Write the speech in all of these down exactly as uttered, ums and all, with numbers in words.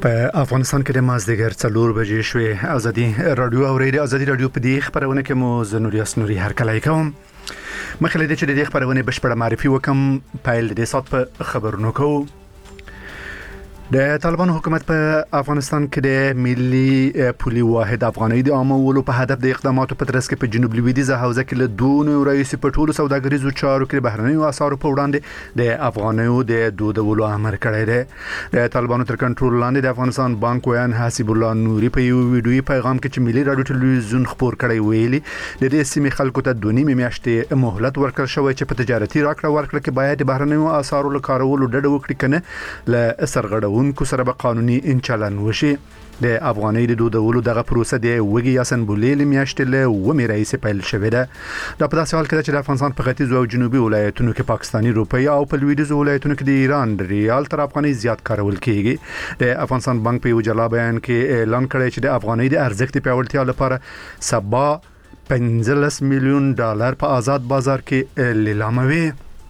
په افغانستان کې د مازدیګر څلور بجې شوې. ازادي رادیو او ریډیو ازادي رادیو په دې خبرونه کې مو زنوري اسنوري هر کله کوم مخکې د چې د خبرونه بشپړه معرفي وکم. پایل د سات په خبرونو کوم. د طالبان حکومت په افغانستان کې د ملي پولي واحد افغاني د عامولو په هدف د اقداماتو په ترڅ کې په جنوب لویدیځه حوزه کې له دون رئیس په ټولو سوداګریزو چارو کې بهرنیو اسعارو په وړاندې د افغانیو د دودولو امر کړی دی. د طالبانو تر کنټرول لاندې د افغانستان بانک ویان حسیب الله نوري په یو ویډیوي پیغام کې چې ملي رادیو ټلویزیون خبر کړی ویلي د دې سیمې خلکو ته د نیمه میاشتې مهلت ورکړل شوی چې په تجارتي راکړه ورکړه کې باید د بهرنیو اسعارو له کارولو ډډه وکړي کنه له سرغړون کو سره به قانوني انچالن وشي. د افغاني د دودولو دغه پروسه د وګي یاسن بولیل میاشتې له ومه رئیس پیل شوې ده. دا په داسې حال کې چې د افغانستان په ختیځ او جنوبي ولایتونو کې پاکستاني روپۍ او په لویدیځ ولایتونو کې د ایران ریال تر افغاني زیات کارول کیږي. د افغانستان بانک په یو جلا بیان کې اعلان کړی چې د افغاني د ارزښت پیاوړتیا لپاره سبا پنځلس میلیون ډالر په آزاد بازار کې لیلاموي.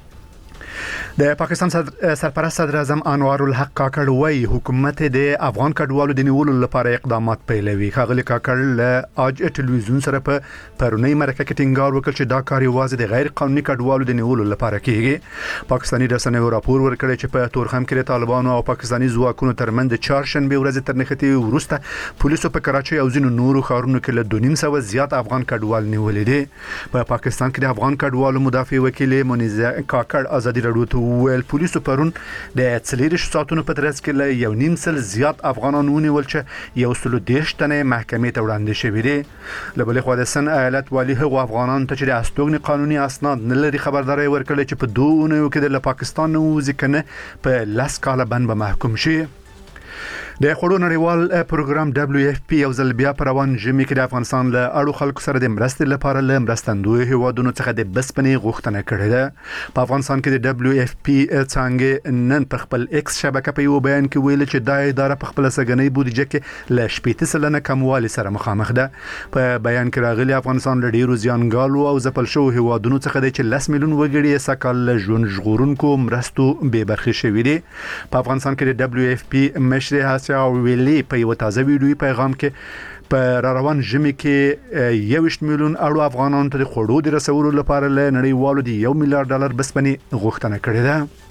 د پاکستان سرپرست صدر اعظم انوار الحق کاکړ وایي حکومت د افغان کډوالو د نیولو لپاره اقدامات پیلوي. خاغلی کاکړ له اج ټلویزیون سره په پرونی مرکه کې ټینګار وکړ چې دا کار یوازې د غیر قانوني کډوالو د نیولو لپاره کیږي. پاکستاني رسنیو راپور ورکړی چې په تورخم کې د طالبانو او پاکستاني ځواکونو ترمنځ د چهارشنبه ورځ تر نښتې وروسته پولیسو په کراچۍ او ځینو نورو ښارونو کې له دوه نیم سوه زیات افغان کډوال نیولې دي. په پاکستان کې د افغان کډوالو مدافع وکیل مونیزه کاکړ ازادي رادیو ویل پولیسو پرون د څلورش ساعتونو په ترڅ کې له یو نیم سل زیات افغانان ونیول چې یو سل دیرش تنه محکمې ته وړاندې شوي دي. له بلې خوا د سن ایالت والی هغو افغانانو ته چې د استوګنې قانوني اسناد نه لري خبرداری ورکړي چې په دوه اونیو کې د پاکستان نه وځي کنه په لاس کاله بند به محکوم شي. د خړو نړیوال پروګرام دبليو اف پی یو ځل بیا پر روان جمی کې د افغانستان له اړو خلکو سره د مرستې لپاره له مرستندوی هیوادونو څخه د بسپنې غوښتنه کړې ده. په افغانستان کې د دبليو اف پی څنګه نن په خپل ایکس شبکه په یو بیان کې ویل چې د اداره په خپل سګنۍ بودیجه کې له شپږ سلنه کموالي سره مخامخ ده. په بیان کې راغلي افغانستان له ډیرو زیانګالو او ځپل شو هیوادونو څخه د چې لس میلیون وګړي یې سکهال ژوند ژغورونکو مرستو به برخه شوي دي. په افغانستان کې د دبليو اف پی مشر او ویلي په یو تازه ویډیوي پیغام کې په را روان ژمي کې یویشت میلیون اړو افغانانو ته د خوړو د رسولو لپاره له نړیوالو د یو میلیارډ ډالر بسپنې غوښتنه کړې ده.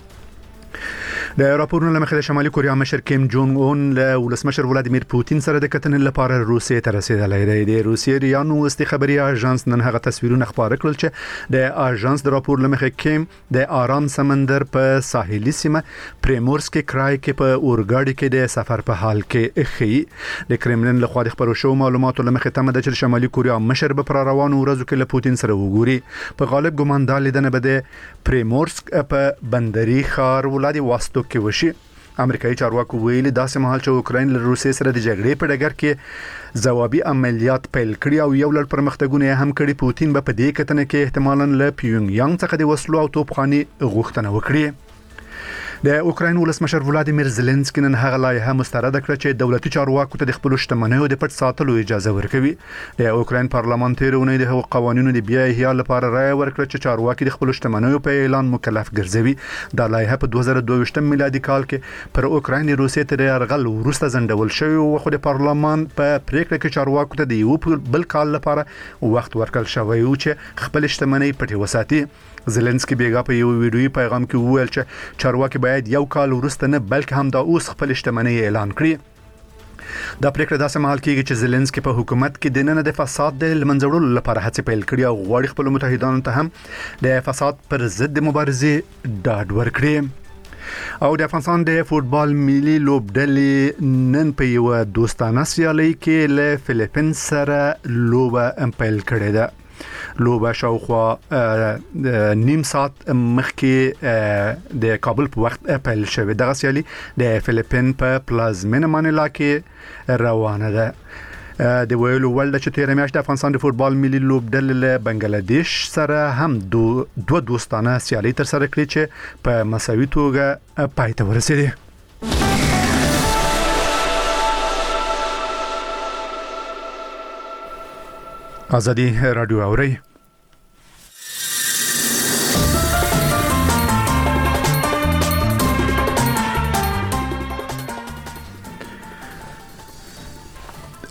د راپورونو لمخې د شمالي کوریا مشر کیم جونګ اون له ولسمشر ولادیمیر پوتین سره د کتنې لپاره روسیې ته رسیدلی دی. د روسیې ریا نوستي خبري اژانس نن هغه تصویرونه خپاره کړل چې د اژانس د راپور لمخې کیم د آرام سمندر په ساحلي سیمه پریمورسکي کرای کې په اورګاډي کې د سفر په حال کې خي. د کرملین له خوا د خبرو شو معلوماتو لمخې تمه ده چې شمالي کوریا مشر به پر روانو ورځو کې له پوتین سره وګوري. په غالب ګمان دا لیدنه به د پریمورسک په بندري ښار ولادیواستوک کې وشي. امریکایي چارواکو ویلي داسې مهال چې اوکراین له روسیې سره د جګړې په ډګر کې ځوابي عملیات پیل کړي او یو لړ پرمختګونه هم کړي، پوتین به په دې کتنه کې احتمالاً له پیونګ یانګ څخه د وسلو او توپخانې غوښتنه وکړي. د اوکراین ولسمشر ولادیمیر زيلنسکي نن هغه لایحه مسترد کړه چې دولتي چارواکو ته د خپل شتمنیو د پټ ساتلو اجازه ورکوي. د اوکراین پارلمان تیرونه د هغو قوانینو د بیا احیا لپاره رائے ورکړه چې چارواکي د خپل شتمنیو په اعلان مکلف ګرځوي. د لایحه په دوه زره دوه ویشت میلادي کال کې پر اوکراین روسیې ته یرغل ورسته زندول شوی او خو د پارلمان په پریکړه کې چارواکو ته د یو بل کال لپاره وخت ورکړل شوی او چې خپل شتمنۍ پټې وساتي. زيلنسکي بیګا په یو ویډیوي پیغام کې وویل چې چارواکي باید یو کال وروسته نه بلکې هم دا اوس خپل شتمنۍ اعلان کړي. دا پریکړه داسې مهال کېږي چې زيلنسکي په حکومت کې د نن د فساد د لمنځوړلو لپاره هڅې پیل کړي او غواړي خپل متحدانو ته هم د فساد پر ضد مبارزې ډاډ ورکړي. او د افغانستان د فوتبال ملي لوبډلې نن په یو دوستانه سیالي کې له فلیپین سره لوبه پیل کړې ده. لوبه شاوخوا نیم ساعت مخکې د کابل په وخت پیل شوه. دغه سیالي د فلیپین په پلازمینه مانیلا کې روانه ده. د ویلو ولډ چې تیر میاشت د افغانستان د فوتبال ملي لوبډلې له بنگلاديش سره هم دو دوه دوستانه سیالي تر سره کړې چې په مساوي توګه پای ته ورسېدې. ازادي رادیو اوري.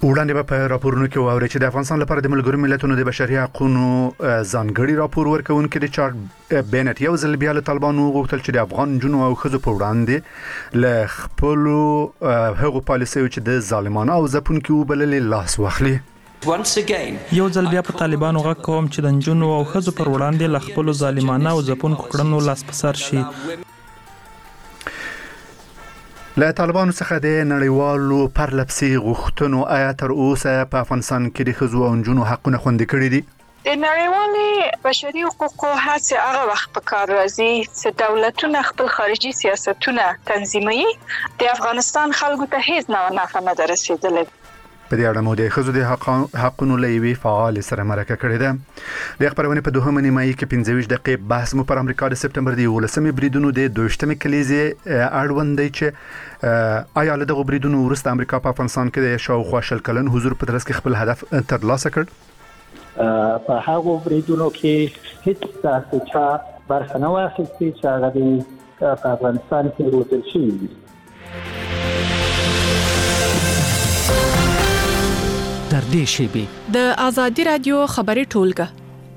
وړاندې په راپورونو کې واوري چې د افغانستان لپاره د ملګرو ملتونو د بشري حقوقو ځانګړي راپور ورکونکي ریچارډ بینټ یو ځل بیا له طالبانو غوښتل چې د افغان جنو او ښځو په وړاندې له خپلو هغو پالیسیو چې د ظالمانه او ځپونکي وبللې لاس واخلي. یو ځل بیا په طالبانو غږ کوم چې د نجونو او ښځو پر وړاندې له خپلو ظالمانه او ځپونکو کړنو لاس په سر شي. له طالبانو څخه د نړیوالو پرلپسې غوښتنو آیا تر اوسه په افغانستان کې د ښځو او نجونو حقونه خوندي کړي دي؟ د نړیوالې بشري حقوقو هڅې هغه وخت په کار راځي چې دولتونه خپل خارجي سیاستونه تنظیموي. د افغانستان خلکو ته هیڅ نه نفع نه رسیدلې. په دې اړه مو د ښځو د حقونو له یوې فعال سره مرکه کړې ده. د خبرونه په دوهمه نیمایي کې پنځه ویشت دقیقې بحث مو پر امریکا د سپتمبر د یولسمې بریدونو د دویشتمې کلیزې اړوند دی چې آیا له دغه بریدونو وروسته امریکا په افغانستان کې د شاوخوا شل کلن حضور په ترڅ کې خپل هدف ترلاسه کړ؟ په هغه بریدونو کې هیڅ داسې چا برخه نه واخیستې چې هغه د افغانستان کې روزل شوي دي. در دې شیبې د آزادي رادیو خبري ټولګه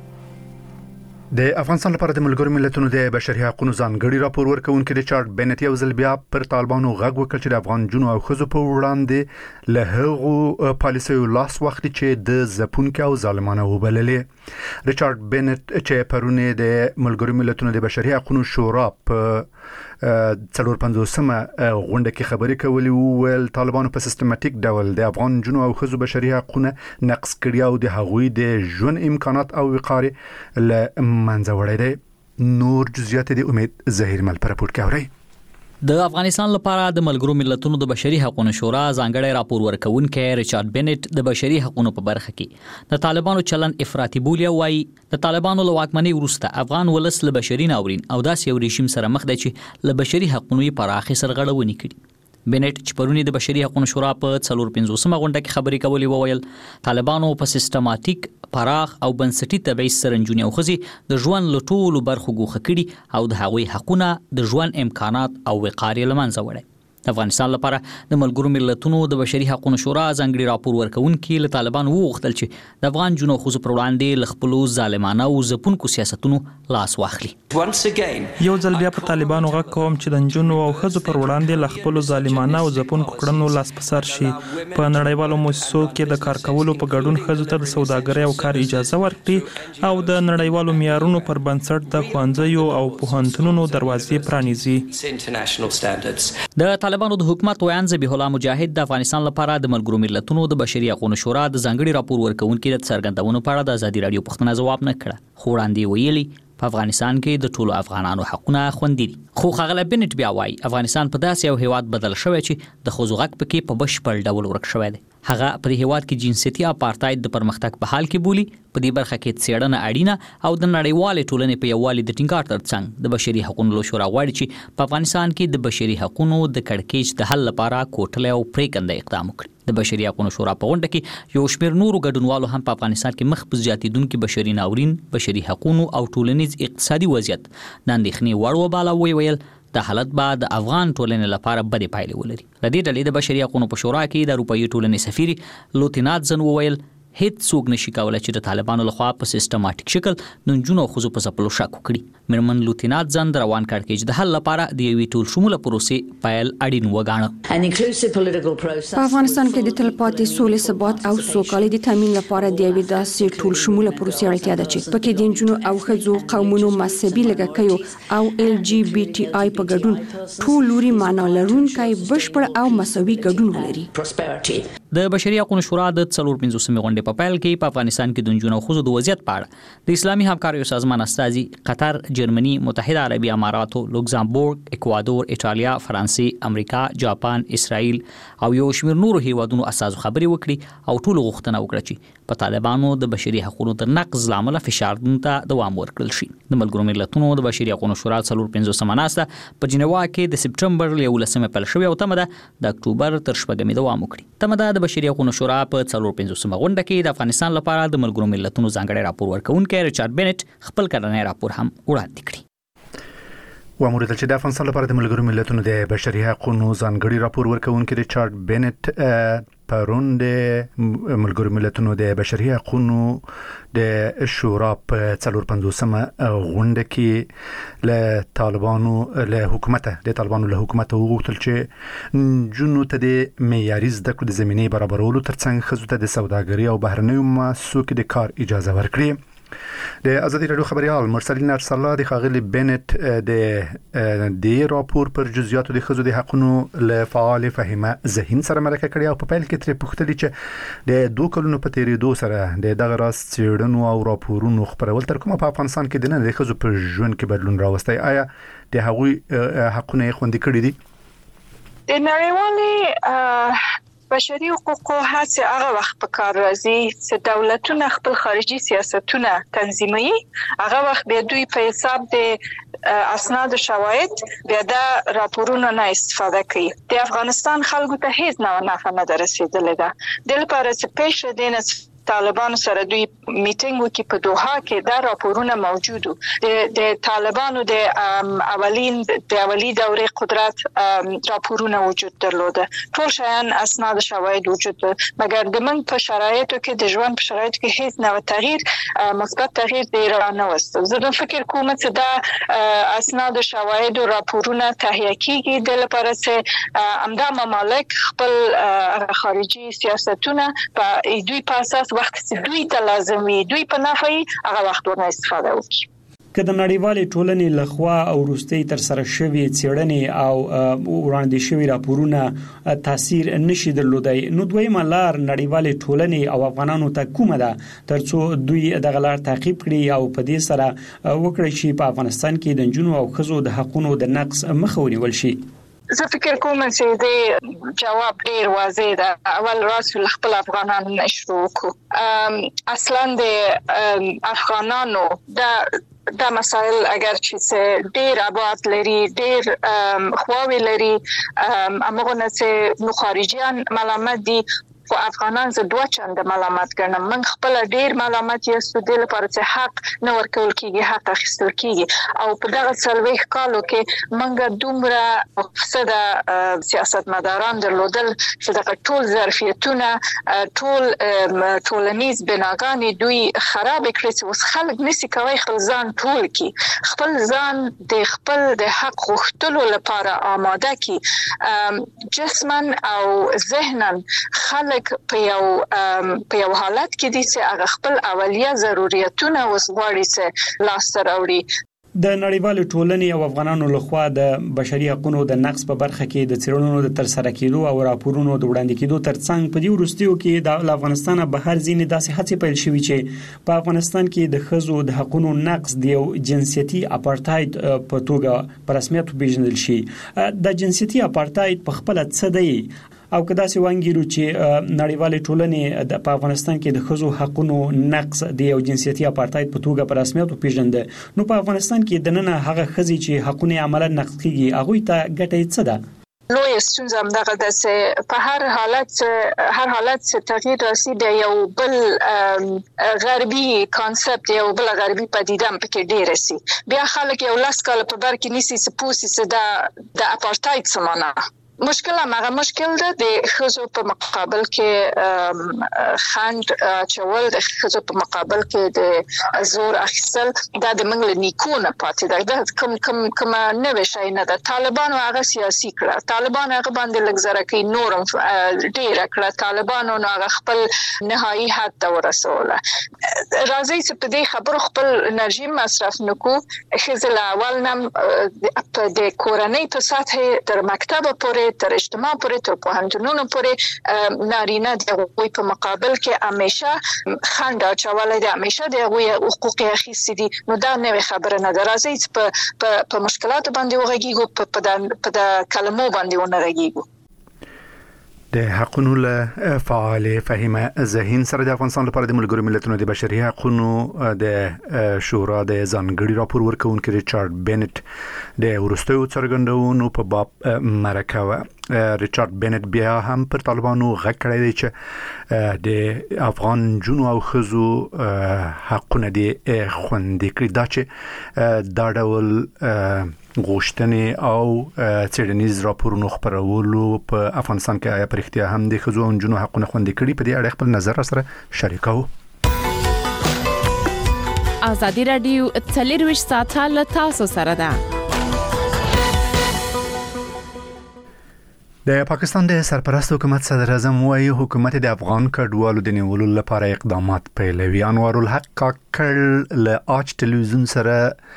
د افغانستان لپاره د ملګرو ملتونو د بشري حقوقو ځانګړي راپور ورکونکي ریچارډ بینټ یو ځل بیا پر طالبانو غږ وکړ چې د افغان جنو او ښځو په وړاندې له هغو پالیسیو لاس واخلي چې د ځپونکو او ظالمانه وبللې. ریچارډ بینټ چې پرونه د ملګرو ملتونو د بشري حقوقو شورا په څلور پنځوسمه غونډه کې خبرې کولې وویل طالبانو په سیستماتیک ډول د افغان جنو او ښځو بشري حقوقونه نقض کړي او د هغوی د ژوند امکانات او وقار له منځه وړي دي. نور جزئیات د امید ظهیر مل پر راپور کوي. د افغانستان لپاره د ملګرو ملتونو د بشري حقوقو شورا ځانګړی راپور ورکوونکی ریچارډ بینټ د بشري حقوقو په برخه کې د طالبانو چلن افراطي بولي او وايي د طالبانو له واکمنۍ وروسته افغان ولس له بشري ناورین او داسې یو رژیم سره مخ دی چې له بشري حقوقو یې پراخې سرغړونې کړي. بینټ چې پرونی د بشري حقوقو شورا په څلور پنځوسمه غونډه کې خبرې کولې وویل طالبانو په سیستماتیک پراخ او بنسټي تبعیض سره نجونې او ښځې د ژوند له ټولو برخو ګوښه کړي او د هغوی حقونه د ژوند امکانات او وقار یې له منځه وړي. د افغانستان لپاره د ملګرو ملتونو د بشري حقوقو شورا ځانګړي راپور ورکوونکي له طالبانو وغوښتل چې د افغان جنو ښځو پر وړاندې له خپلو ظالمانه او ځپونکو سیاستونو لاس واخلي. یو ځل بیا په طالبانو غږ کوم چې د نجونو او ښځو پر وړاندې له خپلو ظالمانه او ځپونکو کړنو لاس په سر شي. په نړیوالو مؤسسو کې د کار کولو په ګډون ښځو ته د سوداګرۍ او کار اجازه ورکړي او د نړیوالو معیارونو پر بنسټ د ښوونځیو او پوهنتونونو دروازې پرانیزي. د طالبانو د حکومت ویان ذبیح الله مجاهد د افغانستان لپاره د ملګرو ملتونو د بشري حقوقو شورا د ځانګړي راپور ورکوونکي د څرګندونو په اړه د ازادي رادیو پوښتنه ځواب نه کړه. خو وړاندې ویلي په افغانستان کې د ټولو افغانانو حقونه خوندي دي. خو ښاغلی بینټ بیا وایي افغانستان په داسې یو هیواد بدل شوی چې د ښځو غږ پکې په بشپړ ډول ورک شوی دی. هغه په دې هیواد کې جنسیتي اپارټاید د پرمختګ په حال کې بولي. په دې برخه کې څېړنه اړینه او د نړیوالې ټولنې په یووالي د ټینګار ترڅنګ د بشري حقوقو شورا غواړي چې په افغانستان کې د بشري حقوقو د کړکېچ د حل لپاره کوټلې او پرېکنده اقدام وکړي. د بشري حقوقو شورا په غونډه کې یو شمېر نورو ګډونوالو هم په افغانستان کې مخ په زیاتېدونکي بشري ناورین، بشري حقوقو او ټولنیز اقتصادي وضعیت د اندېښنې وړ وباله. ویل د حالت به د افغان ټولنې لپاره بدې پایلې ولري. د دې ډلې د بشري حقوقو په شورا کې د اروپایي ټولنې سفیر لوتیناتزن وویل هیڅ څوک نشي کولای چې د طالبانو لخوا په سیستماتیک شکل د نجونو او ښځو په ځپلو شک وکړي. میرمن لوتیناتزن د روان کړکېچ د حل لپاره د یوې ټول شموله پروسې پیل اړین وګاڼه. په افغانستان کې د تلپاتې سولې، ثبات او سوکالۍ د تامین لپاره د یوې داسې ټول شموله پروسې اړتیا ده چې پکې د نجونو او ښځو، قومونو، مذهبي لږکیو او ال جی بي ټي آی په ګډون ټول لوري معنا لرونکی بشپړ او مساوي ګډون ولري. د بشري حقوقو شورا د څلور پنځوسمې غونډې په پیل کې په افغانستان کې د نجونو او ښځو د وضعیت په اړه د اسلامي همکاریو سازمان استازي قطر، جرمني، متحده عربي اماراتو، لوکزامبورګ، اکوادور، ایټالیا، فرانسې، امریکا، جاپان، اسرائیل او یو شمېر نورو هیوادونو استازو خبرې وکړي او ټولو غوښتنه وکړه چې په طالبانو د بشري حقوقو د نقض له امله فشارونو ته دوام ورکړل شي. د ملګرو ملتونو د بشري حقوقو شورا څلور پنځوسمه ناسته په جنیوا کې د سپټمبر له یولسمې پیل شوې او تمه ده د اکتوبر تر شپږمې دوام وکړي. تمه ده د بشري حقوقو شورا په څلور پنځوسمه غونډه کې د افغانستان لپاره د ملګرو ملتونو ځانګړی راپور ورکوونکی ریچارډ بینټ خپل کړنی راپور هم وړاندې کړي. واموریدل چې د افغانستان لپاره د ملګرو ملتونو د بشري حقوقو ځانګړي راپور ورکوونکی ریچارډ بینټ پرون د ملګرو ملتونو د بشري حقوقو د شورا په څلور پنځوسمه غونډه کې له طالبانو له حکومت د طالبانو له حکومت وغوښتل چې جنو ته د معیاري زده کړو د زمینې برابرولو ترڅنګ خزو ته د سوداګري او بهرنیو مؤسسو کې د کار اجازه ورکړي. د ازادي رادیو خبريال مرسلین ارسلا د خاغلی بنت د د راپور پر جزئیات د خزو د حقوقو له فعال فهمه ذهین سره مرکه کړی او په پیل کې تر پوښتنه چې د دوه کلونو په تیریدو سره د دغه راس چیرډنو او راپورونو خبرول تر کومه په افغانستان کې د نه خزو په ژوند کې بدلون راوستي. آیا د هغوی حقونه خوندي کړی دي؟ د نړیوالي بشري حقوقو هڅه هغه وخت په کار راځي چې دولتونه خپل خارجي سیاستونه تنظیموي. هغه وخت به دوی په حساب د اسناد او شواهد بیا د راپورونو نه استفاده کوي. د افغانستان خلکو ته هیڅ نه نفع نه رسیدلې ده. د لپاره چې پېښه دینه طالبانو سره دوی میټینګ وکړي په دوحه کې دا راپورونه موجودو. د د طالبانو د اولین د اولی دورې قدرت راپورونه وجود درلوده. ټول شیان اسناد شواهد وجود مګر د من په شرایطو کې د ژوند په شرایطو کې هیڅ نه تغییر مثبت تغییر دی رانه وست. زه فکر کوم چې دا اسناد شواهد او راپورونه تهیه کیږي د لپاره چې امدا ممالک خپل خارجي سیاستونه په دوی په اساس وخت چې دوی ته لازم وي دوی په نفعي هغه وخت ورنه استفاده وکړي. که د نړیوالې ټولنې لخوا او وروستي تر سره شوی څېړنې او وړاندې شوی راپورونه تاثیر نشي درلودای نو دویمه لار نړیوالې ټولنې او افغانانو ته کومه ده ترڅو دوی دغه لار تعقیب کړي او په دې سره وکړي چې په افغانستان کې د جنونو او خزو د حقوقو د نقص مخه ونیول شي؟ زه فکر کوم چې د جواب ډیر واضح ده. اول راسل خپل افغانانو نشو کو اصلا د افغانانو د دا مسائل اگر چې ډیر آباد لري ډیر خواوی لري امغه نه چې نو خارجيان ملامت دي خو افغانان زه دوه چند ملامت ګڼم. من خپل ډیر ملامت یې سودل لپاره چې حق نه ورکول کیږي حق اخیستل کیږي او په دغه څلويخ کالو کې منګه دومره فساد سیاستمداران درلودل چې دغه ټول ظرفیتونه ټول ټولنیز بناګانی دوی خراب کړی چې اوس خلک نسی کوي خپل ځان ټول کی خپل ځان د خپل د حق غوښتلو لپاره آماده کی جسمن او ذهنن خلک په یو په یو حالت کې دي چې هغه خپل اولیه ضرورتونه وسغواړي چې لاس راوړي. د نړیوالې ټولنې او افغانانو لخوا د بشري حقوقو د نقص په برخه کې د څېړنو د تر سره کېدو او راپورونو د وړاندې کېدو ترڅنګ په دې وروستیو کې د افغانستان بهر ځینې داسې هڅې پیل شوې چې په افغانستان کې د خزو د حقوقو نقص د یو جنسيتي اپارټاید په توګه په رسمیت پیژندل شي. د جنسيتي اپارټاید په خپل څه دی او کدا سی وانګیرو چې نړیوالې ټولنې د افغانستان کې د خزو حقوقو نقص د یو جنسيتي اپارټاید په توګه په رسمیت پیژنده نو په افغانستان کې د نن هغه خزي چې حقوقو عملا نقض کیږي هغه ته ګټه څه ده؟ لوی ستونزه هم دغه ده چې په هر حالت هر حالت چې تغییر راسي د یو بل غربي کانسپټ یو بل غربي پدیده هم پکې ډیر راسي. بیا خلک یو لاس کال په بر کې نيسي چې پوسي چې د د اپارټاید سمانه مشکل هغه مشکل ده د خزو په مقابل کې خند چول د خزو په مقابل کې د زور اخیستل دا د منګل نیکونه پاتې ده کوم کوم کوم نه وشي نه ده. طالبان هغه سیاسي کړه طالبان هغه باندې لګزره کوي نورم ډیر کړه طالبان هغه خپل نهایی حد ته ورسوله. راځي چې په دې خبرو خپل انرژي مصرف نکو خزل اول نم د کورنۍ په سطح تر مکتب پورې تر اجتماع پورې تر پوهنتونونو پورې نارینه د غوي په مقابل کې همیشه خنډ اچولای دي همیشه د غوي حقوق اخیستي دي. نو دا نه خبره نه درازي په په مشکلات باندې وغږیږي په د کلمو باندې ونرګیږي. د حقوقو له فعال فهمه ذهین سره د افغانستان لپاره د ملګرو ملتونو د بشري حقوقو د شورا د ځانګړي راپور ورکونکي ریچارډ بنت د ورستیو څرګندونو په باب مرکه و. ریچارډ بنت بیا هم پر طالبانو غږ کړی دی چې د افغان جنو او خزو حقونه دي خوندي کړي دا چې دا ډول غوښتنې او څېړنیز راپورونو خپرولو په افغانستان کې آیا پرختیا هم د ښځو او نجونو حقونه خوندي کړي؟ په دې اړه خپل نظر سره شریکو. ازادي رادیو څلرویشت ساعته له تاسو سره ده. د پاکستان د سرپرست حکومت صدر اعظم وايي حکومت د افغان کډوالو د نیولو لپاره اقدامات پیلوي. انوار الحق کاکړ له آج ټلویزیون سره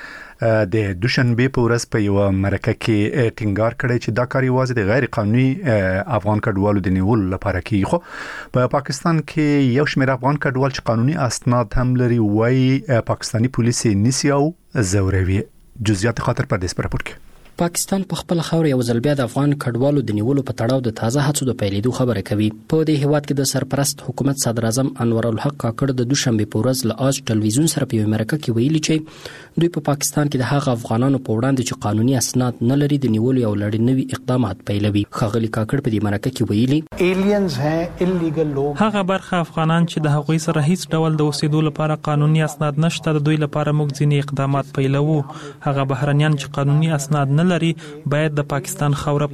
د دوشنبه په ورځ په یو مرکه کې ټینګار کړی چې دا کار یوازې د غیر قانوني افغان کډوالو د نیولو لپاره کیږي. خو په پاکستان کې یو شمېر افغان کډوال چې قانوني اسناد هم لري وايي پاکستانی پولیس نسی او زوروي. جزئیات خاطر پر دې راپور کې پاکستان په خپل خاور یو ځل بیا د افغان کډوالو د نیولو په تړاو د تازه هڅو د پیلېدو خبره کوي. په دې هیواد کې د سرپرست حکومت صدر اعظم انور الحق کاکړ د دوشنبه په ورځ له آج ټلویزیون سره په مرکه کې ویلي چې دوی په پاکستان کې د هغه افغانانو په وړاندې چې قانوني اسناد نه لري د نیولو یو لړنوي اقدامات پیلوي. خغلی کاکړ په دې مرکه کې ویلي ایلینز ہیں الیګل لوګ، هغه برخه افغانان چې د هغوی سره هیڅ ډول د اوسېدو لپاره قانوني اسناد نشته د دوی لپاره موږ ځینې اقدامات پیلوو. هغه بهرنیان چې قانوني اسناد نه لري باید د پاکستان خاوره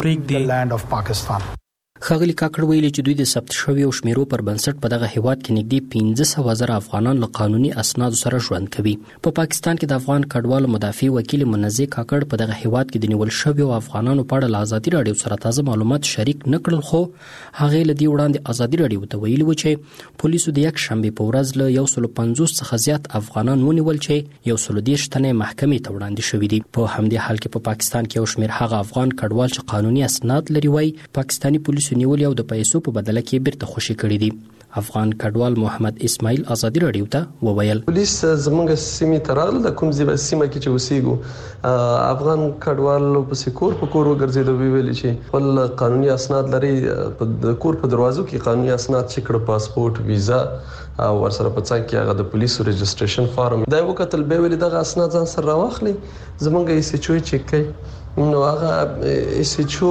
پرېږدي. خغلی کاکړ ویلي چې دوی د ثبت شوی او شمیرو پر بنسټ په دغه هیواد کې نږدې پنځه سوه زره افغانان له قانوني اسنادو سره ژوند کوي. په پاکستان کې د افغان کډوالو مدافع وکیل منزه کاکړ په دغه هیواد کې د نیول شوی او افغانانو په اړه له ازادي رادیو سره تازه معلومات شریک نکړل، خو هغه له دې وړاندې ازادي رادیو ته ویلي و چې پولیسو د یک شنبه په ورځ له یو سل پنځوس څخه زیات افغانان ونیول چې یو سل دېرش تنه محکمې ته وړاندې شوي دي. په همدې حال کې په پاکستان کې یو شمېر هغه افغان کډوال چې قانوني اسناد لري وایي پاکستانی پولیسو نیول او د پیسو په بدله کې بیرته خوشي کړی دي. افغان کډوال محمد اسماعیل ازادي رادیو ته وویل پولیس زمونږ سیمې ته راغله، د کوم ځای سیمه کې چې اوسېږو افغان کډوال په سکور په کور وګرځېدل، ویل چې خپل قانوني اسناد لري، په کور په دروازو کې قانوني اسناد چې کړه پاسپورت، ویزا او ورسره په څنګ کې هغه د پولیسو رجسټریشن فارم دا یو کتل به ویل دغه اسناد ځان سره راوخلي زمونږ یې سچوي چک کوي. نو هغه سچو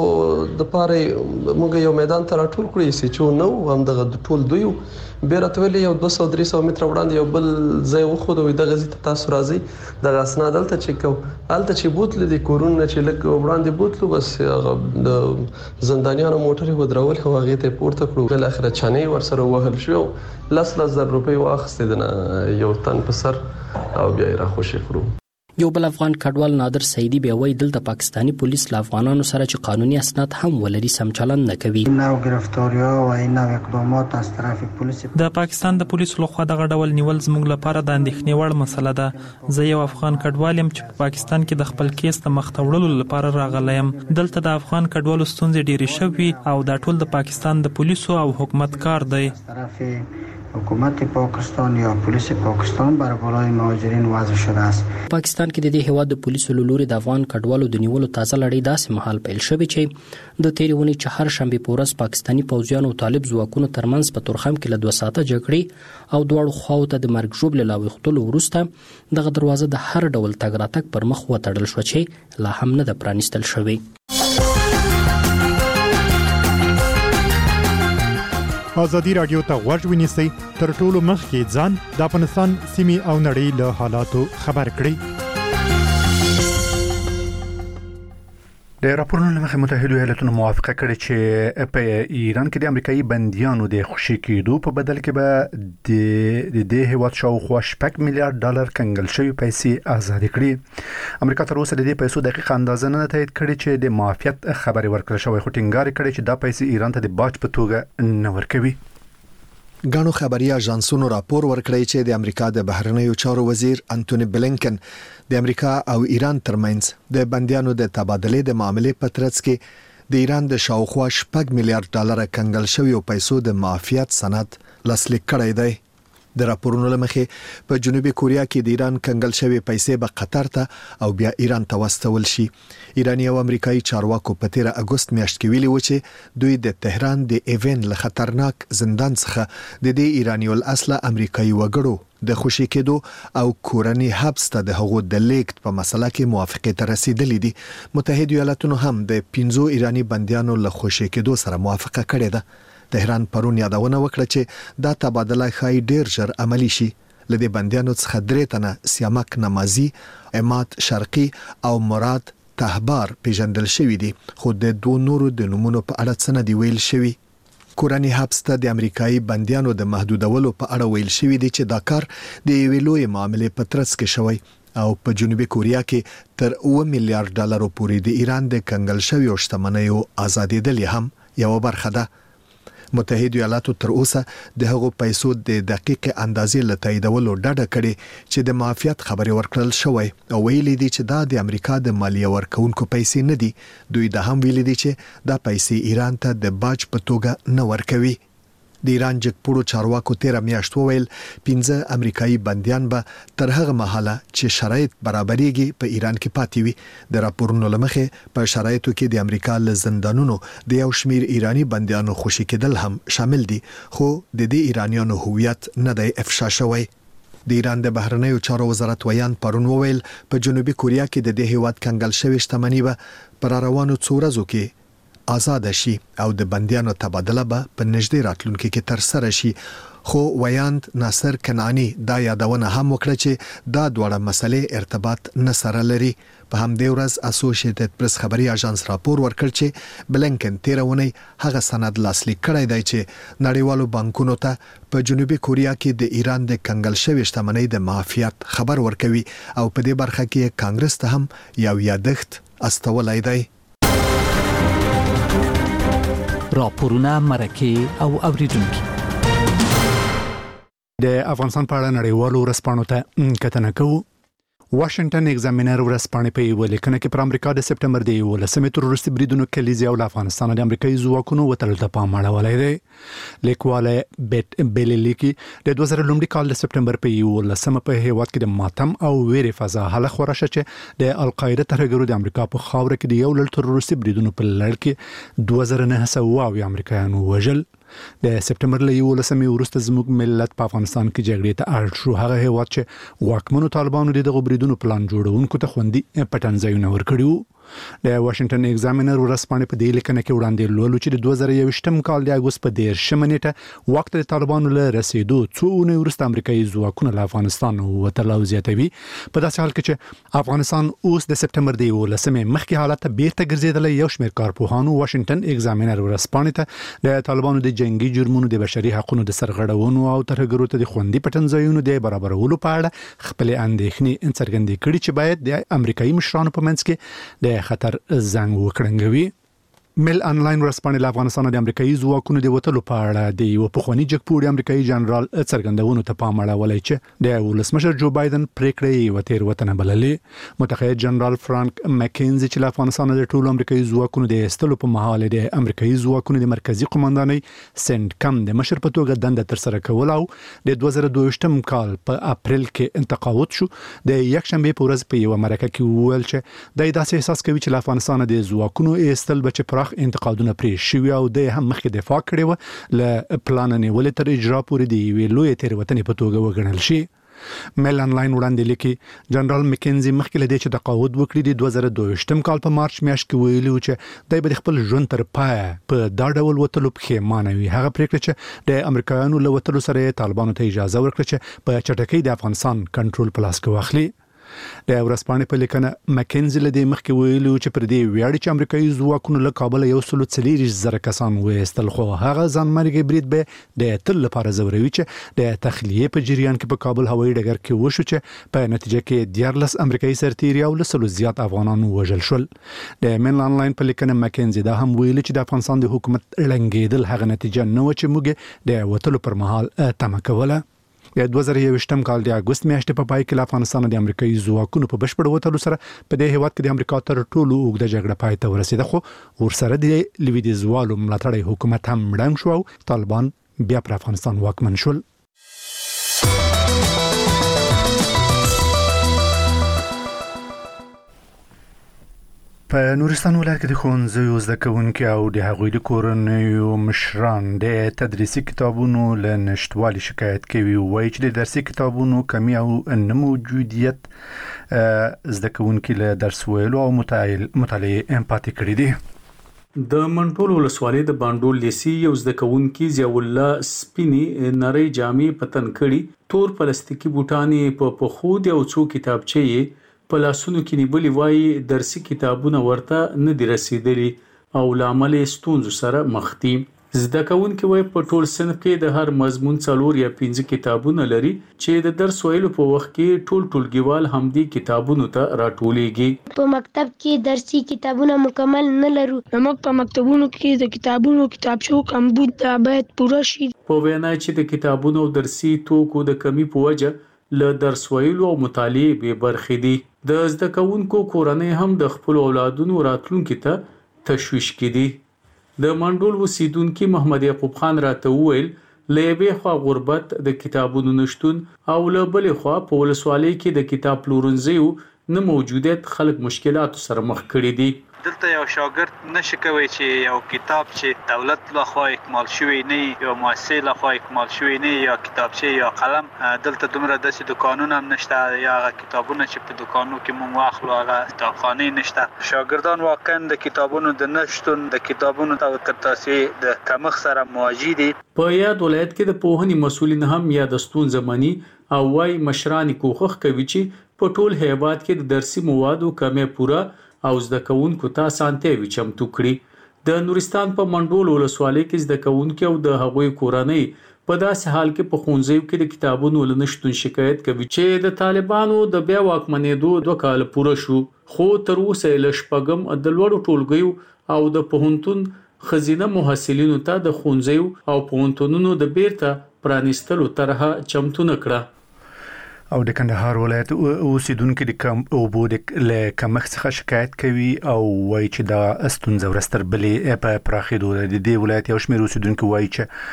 د پاره موږ یو میدان ته راټول کړی، سچو نو هم دغه ټول دوی بیرته ویل یو دوه سوه درې سوه متره وړاندې یو بل ځای وخو دوی دغه ځای ته تاسو راځي دغه اسناد دلته چک کو الته چې بوتل دي کورونه چې لکه وړاندې بوتلو بس هغه د زندانیانو موټر ودرول خو هغه ته پورته کړو، بل اخر چانه ورسره وهل شو لس لس زر روپۍ واخستې دنه یو تن په سر او بیا یې را خوشي کړو. یو بل افغان کډوال نادر سیدی بیا وایي دلته پاکستانی پولیس له افغانانو سره چې قانوني اسناد هم ولري سم چلند نه کوي. نو گرفتاری‌ها و این نوع اقدامات از طرف پلیس د پاکستان د پولیسو لخوا دغه ډول نیول زموږ لپاره د اندېښنې وړ مسله ده. زه یو افغان کډوال یم چې په پاکستان کې د خپل کیس د مخ ته وړلو لپاره راغلی یم. دلته د افغان کډوالو ستونزې ډېرې شوي او دا ټول د پاکستان د پولیسو او حکومت کار دی. حکومت پاکستان یا پلیس پاکستان بر بالای مهاجرین وضع شده است. پاکستان کې د دې هیواد د پولیسو له لوري د افغان کډوالو د نیولو تازه لړۍ داسې مهال پیل شوې چې د تیرې ونې چهار شنبه په ورځ پاکستانی پوځیانو او طالب ځواکونو ترمنځ په تورخم کې له دوه ساعته جګړې او دواړو خواو ته د مرګ ژوبلې لا وختلو وروسته دغه دروازه د هر ډول تګ راتګ پر مخ وتړل شو چې لا هم نه ده پرانیستل شوې. ازادي رادیو ته غوږ ونیسئ تر ټولو مخکې ځان د افغانستان سیمې او نړۍ له حالاتو خبر کړئ. د راپورونو له مخې متحده ایالاتونو موافقه کړې چې په ایران کې د امریکایي بندیانو د خوشي کېدو په بدل کې به د دې هیواد شاوخوا شپږ میلیارډ ډالر کنګل شوي پیسې آزاد کړي. امریکا تر اوسه د دې پیسو دقیق اندازه نه تایید کړې چې د معافیت خبري ورکړل شوی، خو ټینګار کړي چې دا پیسې ایران ته د باج په توګه نه ورکوي. غانو خبري اژانسونو راپور ورکړی چې د امریکا د بهرنیو چارو وزیر انټونی بلینکن د امریکا او ایران ترمنځ د بندیانو د تبادلې د معاملې په ترڅ کې د ایران د شاوخوا شپږ میلیارډ ډالر کنګل شوی پیسو د معافیت سند لاسلیک کړی دی. د راپورونو لمخې په جنوبي کوریا کې د ایران کنګل شوی پیسې به قطر ته او بیا ایران ته واستول شي. ایرانی او امریکایي چارواکو په تیر اگست میاشت کې ویلي و چې دوی د تهران د ایون له خطرناک زندان څخه د دې ایرانی الاصله امریکایي وګړو د خوشي کېدو او کورني حبس ته د هغو د لیکت په مسله کې موافقه ته رسیدلې دي. متحده ایالاتونو هم د پنځو ایرانی بندیانو له خوشي کېدو سره موافقه کړې ده. تهران پرون یادونه وکړه چې دا تبادله خای ډیر ژر عملی شي. لدې بندیانو څخه درې تنه سیامک نمازي، امات شرقي او مراد تهبار پیژندل شوی دي، خو د دوه نورو د نومونو په اړه څه نه دی ویل شوی. کورنی حبس ته د امریکایي بندیانو د محدودولو په اړه ویل شوی دی چې دا کار د یوې لوی معاملې په ترڅ کې شوی او په جنوبي کوریا کې تر اوه میلیارډ ډالر پورې د ایران د کنګل شویو شتمنیو آزادېدل هم یو برخه ده. متحده ایالاتو تر اوسه د هغو پیسو د دقیق اندازې لتاییدولو ډډه کړې چې د معافیت خبري ورکړل شوی او ویلي دي چې دا د امریکا د مالیه ورکونکو پیسې نه دي. دوی دا هم ویلي دي چې دا پیسې ایران ته د باج په توګه نه ورکوي. د ایران جګپوړو چارواکو تیر میاشت وویل پنځه امریکایي بندیان به تر هغه مهاله چې شرایط برابرېږي په ایران کې پاتې وي. د راپورونو لمخې په شرایطو کې د امریکا له زندانونو د یو شمیر ایرانی بندیانو خوشي کېدل هم شامل دي، خو د دې ایرانیانو هویت نه دی افشا شوی. د ایران د بهرنیو چارو وزارت ویان پرون وویل په جنوبي کوریا کې د دې هیواد کنګل شوی شتمنۍ به پر روانو څو ورځو کې آزاد شي او د بندیانو تبادله به په نږدې راتلونکي کې تر سره شي. خو ویاند ناصر کنعانی دا یادونه هم وکړه چې دا دواړه مسلې ارتباط نه سره لري. په همدې ورځ اسوسییټډ پریس خبري اژانس راپور ورکړ چې بلنکن تیرونی هغه سند لاسلیک کړی دی چې نړیوالو بانکونو ته په جنوبي کوریا کې د ایران د کنګل شوی شتمنۍ د معافیت خبر ورکوي او په دې برخه کې کانګرس ته هم یو یادښت استولای دی. راپورونه مرکه او اوریدونکو د افغانستان په اړه نړیوالو ورځپاڼو ته کتنه کوو. واشنگټن ایگزامینر ورځپاڼې په یوه لیکنه کې پر امریکا د سپټمبر د یولسمې تر وروستي بریدونو کلیزې او افغانستان د امریکایي ځواکونو وتلو ته پام اړولی دی. لیکواله بیت بیلیلیکی د دوه زره لومړي کال د سپټمبر په یولسمه په هیواد کې د ماتم او ویرې فضا هله خوره شوه چې د القاعده ترهګرو د امریکا په خاوره کې د یو لړ تر وروستي بریدونو په لړ کې دوه زره نهه سوه اویا امریکایانو وژل. د سپټمبر له یولسمې وروسته زموږ ملت په افغانستان کې جګړې ته اړ شو. هغه هیواد چې واکمنو طالبانو د دغو بریدونو پلان جوړونکو ته خوندي پټنځایونه ورکړي وو. د واشنگټن ایگزامینر ورځپاڼې په دې لیکنه کې وړاندې لولو چې د دوه زره یوویشتم کال د اګوست په دیرشمه نیټه وخت د طالبانو له رسیدو څو اونۍ وروسته امریکایي ځواکونه له افغانستان ووتل او زیاتوي. په داسې حال کې چې افغانستان اوس د سپټمبر د یولسمې مخکې حالت ته بیرته ګرځېدلی، یو شمېر کارپوهانو واشنگټن ایگزامینر ورځپاڼې ته د طالبانو د جنگي جرمونو د بشري حقوقو د سرغړونو او ترهګرو ته د خوندي پټنځایونو د برابرولو په اړه خپلې اندېښنې څرګندې کړي چې باید د امریکایي مشرانو په منځ کې د خطر زنګ وکړنګوي. مل انلاین ورځپاڼې له افغانستان د امریکایي ځواکونو د وتلو په اړه د یو پخواني جګپوړي امریکایي جنرال څرګندونو ته پام اړولی چې د ولسمشر جو بایدن پریکړې یوه تېروتنه بللې. متقاعد جنرال فرانک مکینزي چې له افغانستان د ټولو امریکایي ځواکونو د ایستلو په مهال د امریکایي ځواکونو د مرکزي قومندانۍ سنټ کم د مشر په توګه دنده ترسره کول او د دوه زره دوه ویشتم کال په اپریل کې انتقاوت شو، د یکشنبې په ورځ په یوه مرکه کې وویل چې د داسې احساس کوي چې له افغانستان د ځواکونو ایستل به چې انتقادونه پرې شوي او د هم مخکې دفاع کړې وه له پلان نیولې تر اجرا پورې د یوې لویې تېروتنې په توګه وګڼل شي. مل انلاین وړاندې لیکي جنرال مکینزي مخکې له دې چې تقاعد وکړي د دوه زره دوه ویشتم کال په مارچ میاشت کې ویلي و چې دی به د خپل ژوند تر پایه په دا ډول وتلو پښیمانه وي. هغه پرېکړه چې د امریکایانو له وتلو سره یې طالبانو ته اجازه ورکړه چې په چټکۍ د افغانستان کنټرول په لاس کې واخلي. د ورځپاڼې په لیکنه مکینزي له دې مخکې ویلي چې پر دې ویاړي چې امریکایي ځواکونو له کابل یو سل څلېرویشت زره کسان وایستل، خو هغه ځانمرګي برید به د تل لپاره زوروي چې د تخلیې په جریان کې په کابل هوایي ډګر کې وشو چې په نتیجه کې دیارلس امریکایي سرتیري او له سلو زیات افغانان وژل شول. د مل انلاین په لیکنه مکینزي دا هم ویلي چې د افغانستان د حکومت ړنګېدل هغه نتیجه نه و چې موږ د وتلو پر مهال تمه کوله. د دوه زره یوویشتم کال د اګوست میاشتې په پای کې له افغانستان د امریکایي ځواکونو په بشپړ وتلو سره په دې هیواد کې د امریکا تر ټولو اوږده جګړه پای ته ورسېده، خو ورسره د لویدیځوالو ملاتړی حکومت هم ړنګ شو او طالبان بیا پر افغانستان واکمن شول. په نورستان ولایت کې د ښوونځیو زده کوونکي او د هغوی د کورنیو مشران د تدریسي کتابونو له نشتوالي شکایت کوي. وایي چې د درسي کتابونو کمی او نه موجودیت زده کوونکي له درس ویلو او مطالعې پاتې کړي دي. د منډول ولسوالۍ د باندول لیسي یو زده کوونکي ضیاء الله سپینی نری جامې پتن کړي تور پلاستیکي بوټانې په پخود او څو کتابچې په لاسونو کې نیولې وایي درسي کتابونه ورته نه دي رسیدلي او لامل ستونزو سره مخ دي. زده کوونکي وایي په ټول صنف کې د هر مضمون څلور یا پنځه کتابونه لري چې د درس ویلو په وخت کې ټول ټولګیوال همدې کتابونو ته راټولېږي. په مکتب کې درسي کتابونه مکمل نه لرو. موږ په مکتبونو کې د کتابونو کتابچو کمبود دا باید پوره شي. په وینا چې د کتابونو او درسي توکو د کمی په وجه له درس ویلو او مطالعې به برخې دي. د زده کوونکو کورنۍ هم د خپل اولادونو راتلونکي ته تشویش کړي. د منډول اوسیدونکي محمد یعقوب خان راته وویل له یوې خوا غربت د کتابونو نشتون او له بلې خوا په ولسوالۍ کې د کتاب پلورنځیو نه موجودیت خلک مشکلاتو سره مخ کړي دي. دلته یو شاګرد نشي کوي چې یو کتاب چې دولت لخوا اکمال شوی نه یو مؤسسه لخوا اکمال شوی نه یا کتابچه یا قلم دلته دومره داسې دکانونه هم نشته یا کتابونه چې په دکانو کې مونږ واخلو هغه کتابخانه نشته. شاګردان واقعا د کتابونو د نشتون د کتابونو او تر تاسې د کمښت سره مواجه دي. په یاد ولایت کې د پوهنې مسولین هم یا د ستونزه مني او وايي مشران کوښښ کوي چې په ټول هیواد کې د درسي موادو کمه پوره او زده کوونکو ته اسانتیاوي چمتو کړي. د نورستان په منډول ولسوالۍ کې زده کوونکو او د هغوی کورنۍ په داسې حال کې په ښوونځیو کې د کتابونو له نشتون شکایت کوي چې د طالبانو د بیا واکمنېدو دوه کال پوره شو خو تر اوسه له شپږم د لوړو ټولګیو او د پوهنتون خزینه محصلینو ته د ښوونځیو او پوهنتونونو د بیرته پرانیستلو طرحه چمتو نه کړه. او د کندهار ولایت اوسیدونکو د کم اوبو د کمښت څخه شکایت کوي او وایي چې دا ستونزه ورستر بلې په پراخېدو د دې ولایت یو شمېر اوسیدونکو وایي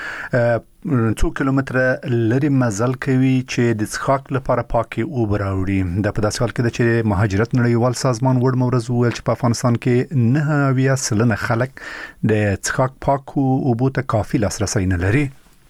چې څو کیلومتره لري مزل کوي چې د څښاک لپاره پاکې اوبه راوړي. دا په داسې حال کې ده چې مهاجرت نړیوال سازمان وړ مورز وویل چې په افغانستان کې نه اویا سلنه خلک د څښاک پاکو اوبو ته کافي لاسرسی نه لري.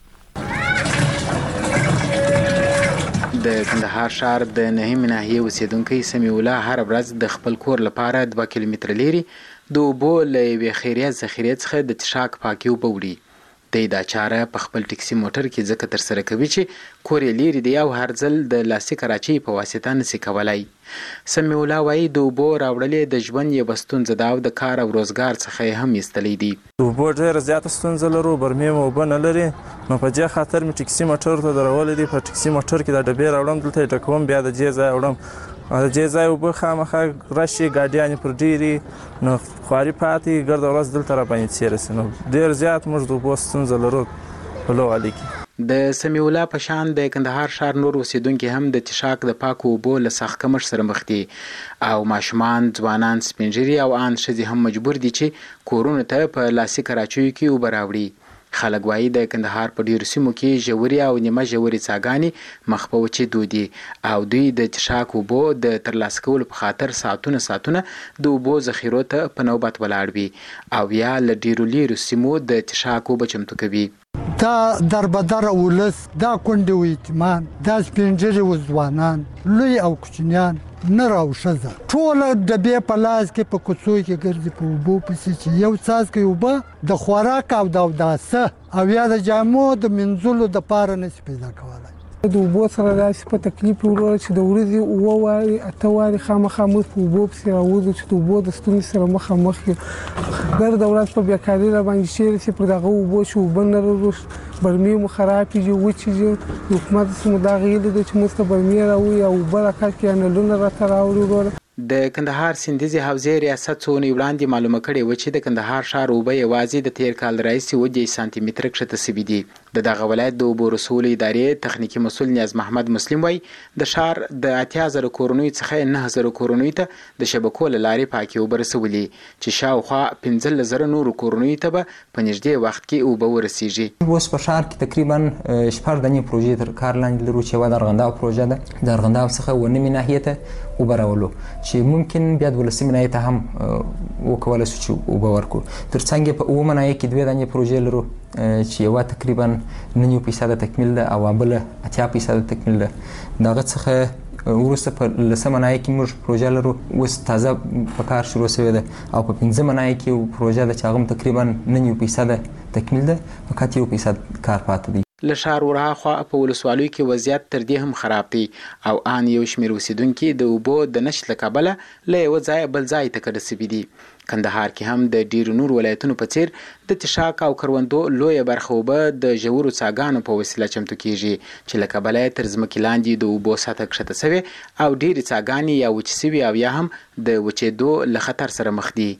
د کندهار ښار د نهمې ناحیې اوسیدونکی سمیع الله هر ورځ د خپل کور لپاره دوه کیلومتره لري د اوبو له یوې خیریه ذخیرې څخه د څښاک پاکې اوبه وړي. دی دا چاره په خپل ټکسي موټر کې ځکه ترسره کوي چې کور یې لرې دی او هر ځل د لاسي کراچۍ په واسطه نشي کولی. سمیع الله وایي د اوبو راوړل د ژوند یوه ستونزه ده او د کار او روزګار څخه یې هم ایستلی دي. د اوبو ډېره زیاته ستونزه لرو، برمې مو اوبه نه لري، نو په دې خاطر مې ټکسي موټر ته درولی دي. په ټکسي موټر کې دا ډبې راوړم، دلته یې ډکوم، بیا د دې ځای وړم. د دې ځای اوبه خامخا راشي، ګاډیانې پر ډېرې نو خواري پاتې ګرده ورځ دلته راباندې تېره شي. نو ډېر زیات موږ د اوبو ستونزه لرو په لوغالي کې. د سمیع الله په شان د کندهار ښار نور اوسیدونکي هم د څښاک د پاکو اوبو له سخت کمښت سره مخ دي او ماشومان، ځوانان، سپین ږیري او ان ښځې هم مجبور دي چې کورونو ته په لاسي کراچیو کې اوبه راوړي. خلک وایي د کندهار په ډیرو سیمو کې ژورې او نیمه ژورې څاګانې مخ په وچېدو دي او دوی د څښاک اوبو د ترلاسه کولو په خاطر ساعتونه ساعتونه د اوبو ذخیرو ته په نوبت ولاړ وي او یا له ډیرو لیرو سیمو د څښاک اوبه چمتو کوي. دا دربدره ولس، دا کونډې و یتیمان، دا سپین ږیري و ځوانان، لوی او کوچنیان، نر او ښځه ټوله ډبې په لاس کې په کوڅو کې ګرځي په اوبو پسې چې یو څاڅکی اوبه د خوراک او د اوداسه او یا د جامو د مینځلو دپاره نشي پیدا کولی. د اوبو سره داسې په تکلیف وروره چې د ورځې اووه وارې اته وارې خامخا موږ په اوبو پسې راوځو چې د اوبو د ستونزې سره مخامخ یو. ګرده ورځ په بیکاري راباندې شېرې شي پر دغه اوبو چې اوبه نه لرو، برمې مو خرابې دي، وچې دي. حکومت څخه مو دا غوښتنه ده چې موږ ته برمې راوړي او اوبه راکړي یا نلونه راته راوړي وروره. د کندهار سیندیزې حوزې ریاست څو اونۍ وړاندې معلومه کړې وه چې د کندهار ښار اوبه یوازې د تېر کال راهیسې اووه دېرش سانتي متره کښته شوي دي. د دغه ولایت د اوبو رسولو ادارې تخنیکي مسؤل نیاز محمد مسلم وایي د ښار د اتیا زره کورنیو څخه نهه زره کورنیو ته د شبکو له لارې پاکې اوبه رسولي چې شاوخوا پنځلس زره نورو کورنیو ته به په نږدې وخت کې اوبه ورسیږي. اوس په ښار کې تقریبا شپږ دانې پروژې تر کار لاندې لرو چې یوه د ارغنداب پروژه ده. د ارغنداب څخه اووه نمې ناحیې ته اوبه راولو چې ممکن بیا دولسمې ناحیې ته هم وکولی شو چې اوبه ورکړو. تر څنګ یې په اوومه ناحیه کې دوې دانې پروژې لرو چې یوه تقریبا نه نیم فیصده تکمیل ده او بله اتیا فیصده تکمیل ده. د هغه څخه وروسته په لسمه ناحیه کې موږ پروژه لرو، اوس تازه په کار شروع شوې ده او په پنځمه ناحیه کې پروژه ده چې هغه تقریبا نن یو فیصد تکمیل ده، فقط یو فیصد کار پاتې دی. له ښار ورهاخوا په ولسوالیو کې وضعیت تر دې هم خراب دی او آن یو شمېر اوسېدونکي د اوبو د نشت له کبله له یوه ځایه بل ځای ته کډه سوي دي. کندهار کې هم د ډیرو نور ولایتونو په څیر د تشاک او کروندو لویه برخه اوبه د ژورو څاګانو په وسیله چمتو کیږي چې له کبله یې تر ځمکې لاندې د اوبو سطحه کښته سوې او ډیرې څاګانې یا وچې سوي او یا هم د وچېدو له خطر سره مخ دي.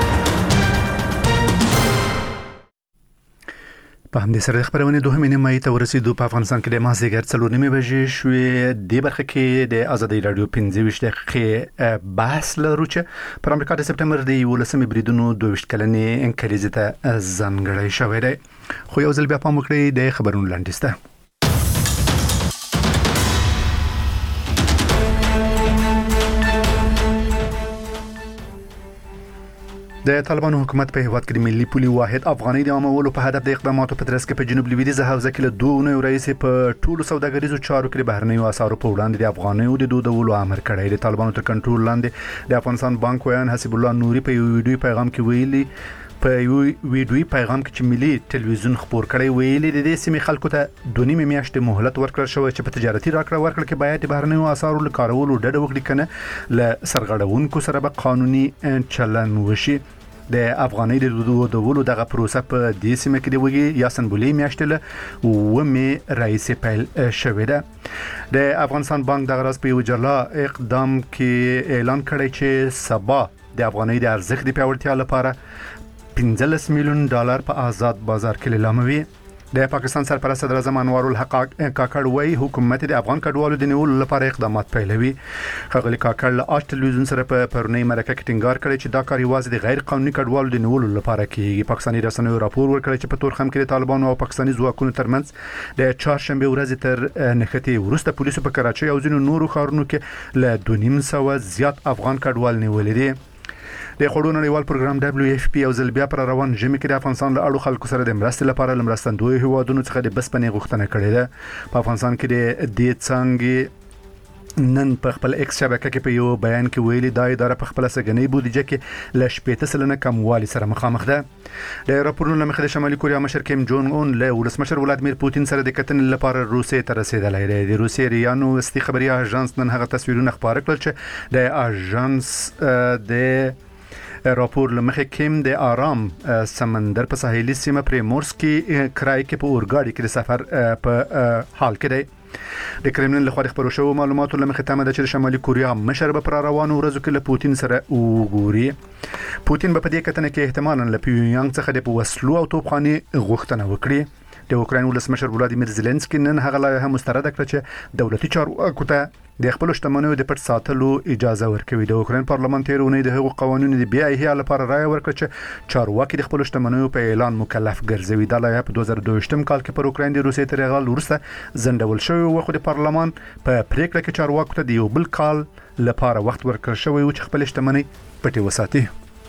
په همدې سره د خبرونې دوهمې نیمایي ته ورسېدو. په افغانستان کې د مازدیګر څلور نیمې بجې شوې. دې برخه کې د ازادي رادیو پنځه ویشت دقیقې بحث لرو چې پر امریکا د سپټمبر د یولسمې بریدونو دوه ویشت کلنې انقلاب ته ځانګړی شوی دی. خو یو ځل بیا پام وکړئ د خبرونو لاندې ته. د طالبانو حکومت په هیواد کې د ملي پولي واحد افغاني د عامولو په هدف د اقداماتو په ترڅ کې په جنوب لویدیځه حوزه کې له دوه نوي رئیس په ټولو سوداګریزو چارو کې بهرنیو اسعارو په وړاندې د افغانیو د دودولو امر کړی. د طالبانو تر کنټرول لاندې د افغانستان بانک ویان حسیب الله نوري په یو ویډیو پیغام کې ویلي په یو ویډیوي پیغام کې چې ملي ټلویزیون خبر کړی ویلي د دې سیمې خلکو ته دوه نیمه میاشتې مهلت ورکړل شوی چې په تجارتي راکړه ورکړه کې باید د بهرنیو اسعارو له کارولو ډډه وکړي، کنه له سرغړونکو سره به قانوني چلن وشي. د افغاني د دودولو دغه پروسه په دې سیمه کې د وګي یا سنبولي میاشتې له ومه رئیس پیل شوې ده. د افغانستان بانک دغه راز په یو جلا اقدام کې اعلان کړی چې سبا د افغاني د ارزښت د پیاوړتیا لپاره پنځلس میلیون ډالر په آزاد بازار کې لیلاموي. د پاکستان سرپرست صدر اعظم انوار الحق کاکړ وایي حکومت د افغان کډوالو د نیولو لپاره اقدامات پیلوي. ښاغلي کاکړ له آج ټلویزیون سره په پرونی مرکه کې ټینګار کړی چې دا کار یوازې د غیر قانوني کډوالو د نیولو لپاره کیږي. پاکستاني رسنیو راپور ورکړی چې په تورخم کې د طالبانو او پاکستاني ځواکونو ترمنځ د چهارشنبه ورځې تر نښتې وروسته پولیسو په کراچۍ او ځینو نورو ښارونو کې له دوه نیم سوه زیات افغان کډوال نیولې دي. د خړو نړیوال پروګرام دبليو اف پی او ځل بیا پر روان ژمي کې د افغانستان له اړو خلکو سره د مرستې لپاره لمرستندوی هیوادونو څخه د بسپنې غوښتنه کړې ده. په افغانستان کې د دې څنګه نن په خپل ایکس شبکه کې په یو بیان کې ویلي دا اداره په خپل سګنۍ بودیجه کې ل شپږ سلنه کموالی سره مخامخ ده. د راپورونو لمخې د شمالي کوریا مشر کیم جونګ اون له ولسمشر ولادمیر پوتین سره د کتنې لپاره روسیې ته رسیدلی دی. د روسیې ریانو وستي خبري اژانس نن هغه تصویرونه خبره کړل چې د اژانس د راپور لمخې کیم د آرام سمندر په ساحلي سیمه پریمورسکي کرای کې په اورګاډي کې د سفر په حال کې دی. د کرملین لخوا د خبرو شوو معلوماتو لمخې تمه ده چې شمالي کوریا مشر به پر روانو ورځو کې له پوتین سره وګوري. پوتین به په دې کتنه کې احتمالاً له پیونګ څخه د وسلو او توپخانې غوښتنه وکړي. د اوکراین ولسمشر ولادیمیر زيلنسکي نن هغه لایحه مسترده کړه چې دولتي چارواکو ته د خپل شتمنیو د پټ ساتلو اجازه ورکوي. د اوکراین پارلمان تیرونه د حقوق قوانینو د بیا احیا لپاره رائے ورکړه چې چارواکي د خپل شتمنیو په اعلان مکلف ګرځوي. د لایحه په دوه زره دوه ویشت کال کې پر اوکراین د روسیې تر غل ورسته زندول شوی و، خو د پارلمان په پریکړه کې چارواکو ته د یو بل کال لپاره وخت ورکړ شوی و چې خپل شتمنۍ پټې وساتي.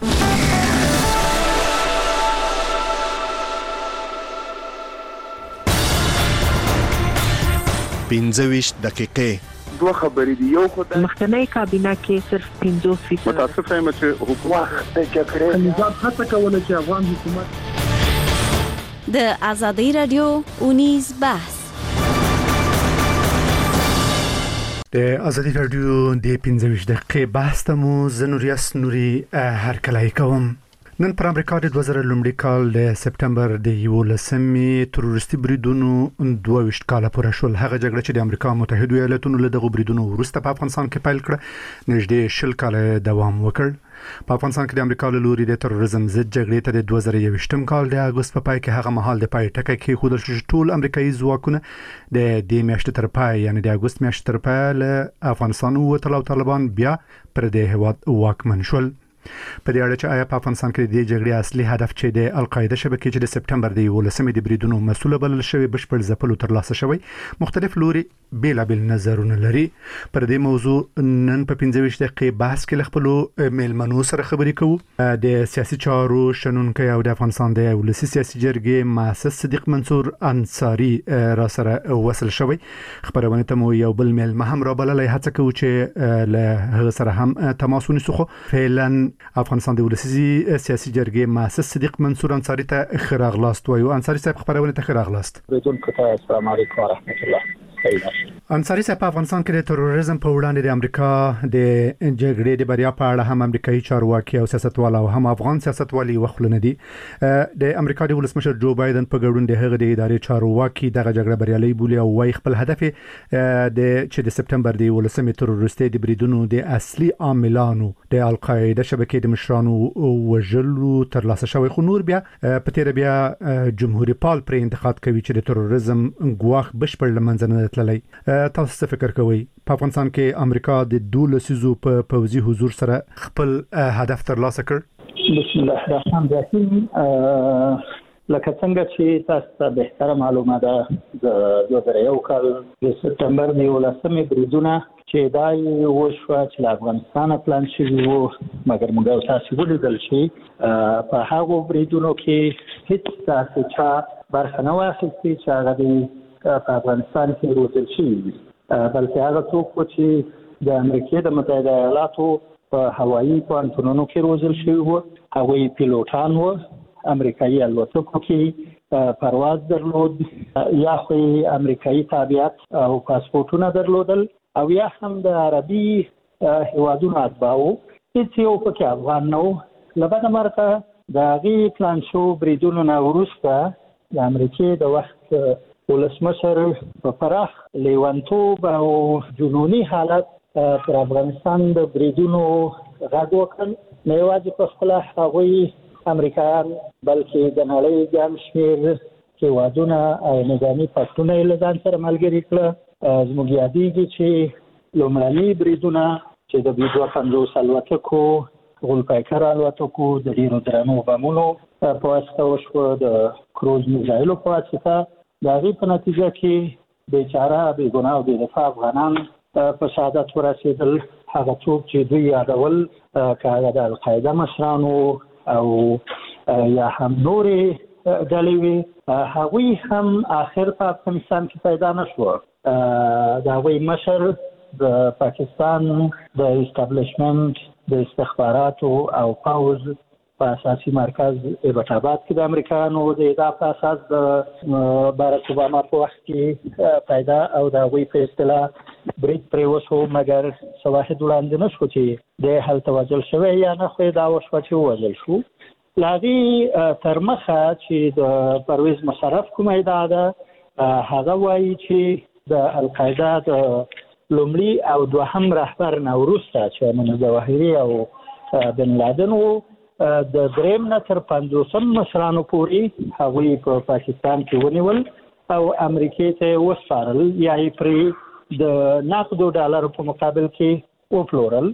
پنځه ویشت دقیقې دوه خبرې دي. یو خدای مخکنی کابینه کې صرف پنځوس فیصد متاسف یم چې حکومت د جګړې نظام هڅه کوله چې افغان حکومت د ازادي رادیو اونیز بحث د ازادي رادیو د پنځه ویشت دقیقې بحث ته مو زنوریاس نوري هرکلای کوم. نن پر امریکا د دوه زره لومړي کال د سپټمبر د یولسمې تروریستي بریدونو دوه ویشت کاله پوره شول. هغه جګړه چې د امریکا متحده ایالاتونو له دغه بریدونو وروسته په افغانستان کې پیل کړه نږدې شل کاله دوام وکړ. په افغانستان کې د امریکا له لوري د تروریزم ضد جګړې ته د دوه زره یوویشتم کال د اگست په پای کې هغه مهال د پای ټکی کې خودل چې ټول امریکایي ځواکونه د دې میاشتې تر پای یعنی د اگست میاشتې تر پای له افغانستان او طالبان بیا پر دې هواد واکمن شول. په دې اړه چې آیا په افغانستان کې د جګړې اصلي هدف چې د القاعده شبکې چې د سپټمبر د یولسمې د بریدونو مسؤل بلل شوی بشپړ ځپلو ترلاسه شوی مختلف لوري بیلابل نظرونه لري. پر دې موضوع نن په پنځه ویشت دقیقې بحث کې خپل میلمنو سره خبرې کوو. د سیاسي چارو شنونکي او د افغانستان د ولسی سیاسي جرګې مؤسس صدیق منصور انصاری را سره وصل شوی. خبرونه ته مو یو بل میلمه هم را بللای هڅه کوو چې له هغه سره هم تماس ونیسو. فعلا افغانستان د ولسی سیاسي جرګې مؤسس صدیق منصور انصاری ته خراغلاست وایو. انصاری صاحب خبرونه ته خراغلاست. بدون کته السلام علیکم و رحمت الله. انصاری صاحب په افغانستان کې د تروریزم په وړاندې د امریکا د جګړې د بریا په اړه هم امریکایي چارواکي او سیاستوال او هم افغان سیاستوالي وخلنه دي. د امریکا د ولسمشر جو بایدن په ګډون د هغه د ادارې چارواکي دغه جګړه بریالي بولي او وايي خپل هدف د چې د سپټمبر د ولسمې تروریستي د بریدونو د اصلي عاملانو د القاعده شبکې د مشرانو وژلو ترلاسه شوی. خو نور بیا په تیر بیا جمهوریت پال پر انتقاد کوي چې د تروریزم ګواښ بشپړ لمنځه تللی. تاسو څه فکر کوئ په افغانستان کې امریکا د دولسیزو په پوځي حضور سره خپل هدف ترلاسه کړ؟ بسم الله الرحمن الرحیم. لکه څنګه چې تاسو ته به معلومه ده د دوه زره یو کال د سپټمبر د یولسمې بریدونه چې دا وشوه چې له افغانستانه پلان شوي وو مګر موږ تاسو ولیدل چې په هغو بریدونو کې هیڅ تاسو چا برخه نه واخیستې چې هغه په افغانستان کې روزل شوي وي، بلکې هغه څوک چې د امریکا د متحده ایالاتو په هوایي پوهنتونونو کې روزل شوي وو هغوی پیلوټان وو، امریکایي الوتکو کې پرواز درلود، یا خو امریکایي تابعیت او پاسپورتونه درلودل او یا هم د عربي هیوادونو اتباع وو. هیڅ یو پکې افغان نه و. له بده مرغه د هغې پلان شو بریدونو نه وروسته د امریکې د وخت ولسمشر په پراخ لیونتوب او جنوني حالت پر افغانستان د بریدونو غږ وکړ. نه یوازې په خپله هغوی امریکایان بلکې د نړۍ ګڼ شمېر هېوادونه او نظامي پاکټونه یې له ځان سره ملګري کړه. زموږ یادېږي چې لومړني بریدونه چې د بي دوه پنځوس الوتکو، غولپایکر الوتکو، د ډېرو درنو بمونو په واسطه وشوه، د کروز میزایلو په واسطه. د هغې په نتیجه کې بېچاره بېګناه او بېدفاع افغانان په شهادت ورسېدل. هغه څوک چې دوی یادول که هغه د القاعده مشرانو او یا هم نورې ډلې وي، هغوی هم آخر په افغانستان کې پیدا نه شوه. د هغوی مشر د پاکستان د استابلیشمنت د استخباراتو او پوځ په اساسي مرکز ایبټ آباد کې د امریکایانو د ادعا په اساس د بارک اوباما په وخت کې پیدا او د هغوی په اصطلاح برید پرې وشو، مګر شواهد وړاندې نه شو چې دی هلته وژل شوی یا نه، خو دا وشوه چې ووژل شو. له هغې تر مخه چې د پرویز مشرف کومه ادعا ده، هغه وایي چې د القاعده د لومړي او دوهم رهبر نه وروسته چې ایمن ظواهري او بن لادن و، د دریم نه تر پنځوسم مشرانو پورې هغوی په پاکستان کې ونیول او امریکې ته یې وسپارل یا یې پرې د نقدو ډالرو په مقابل کې وپلورل.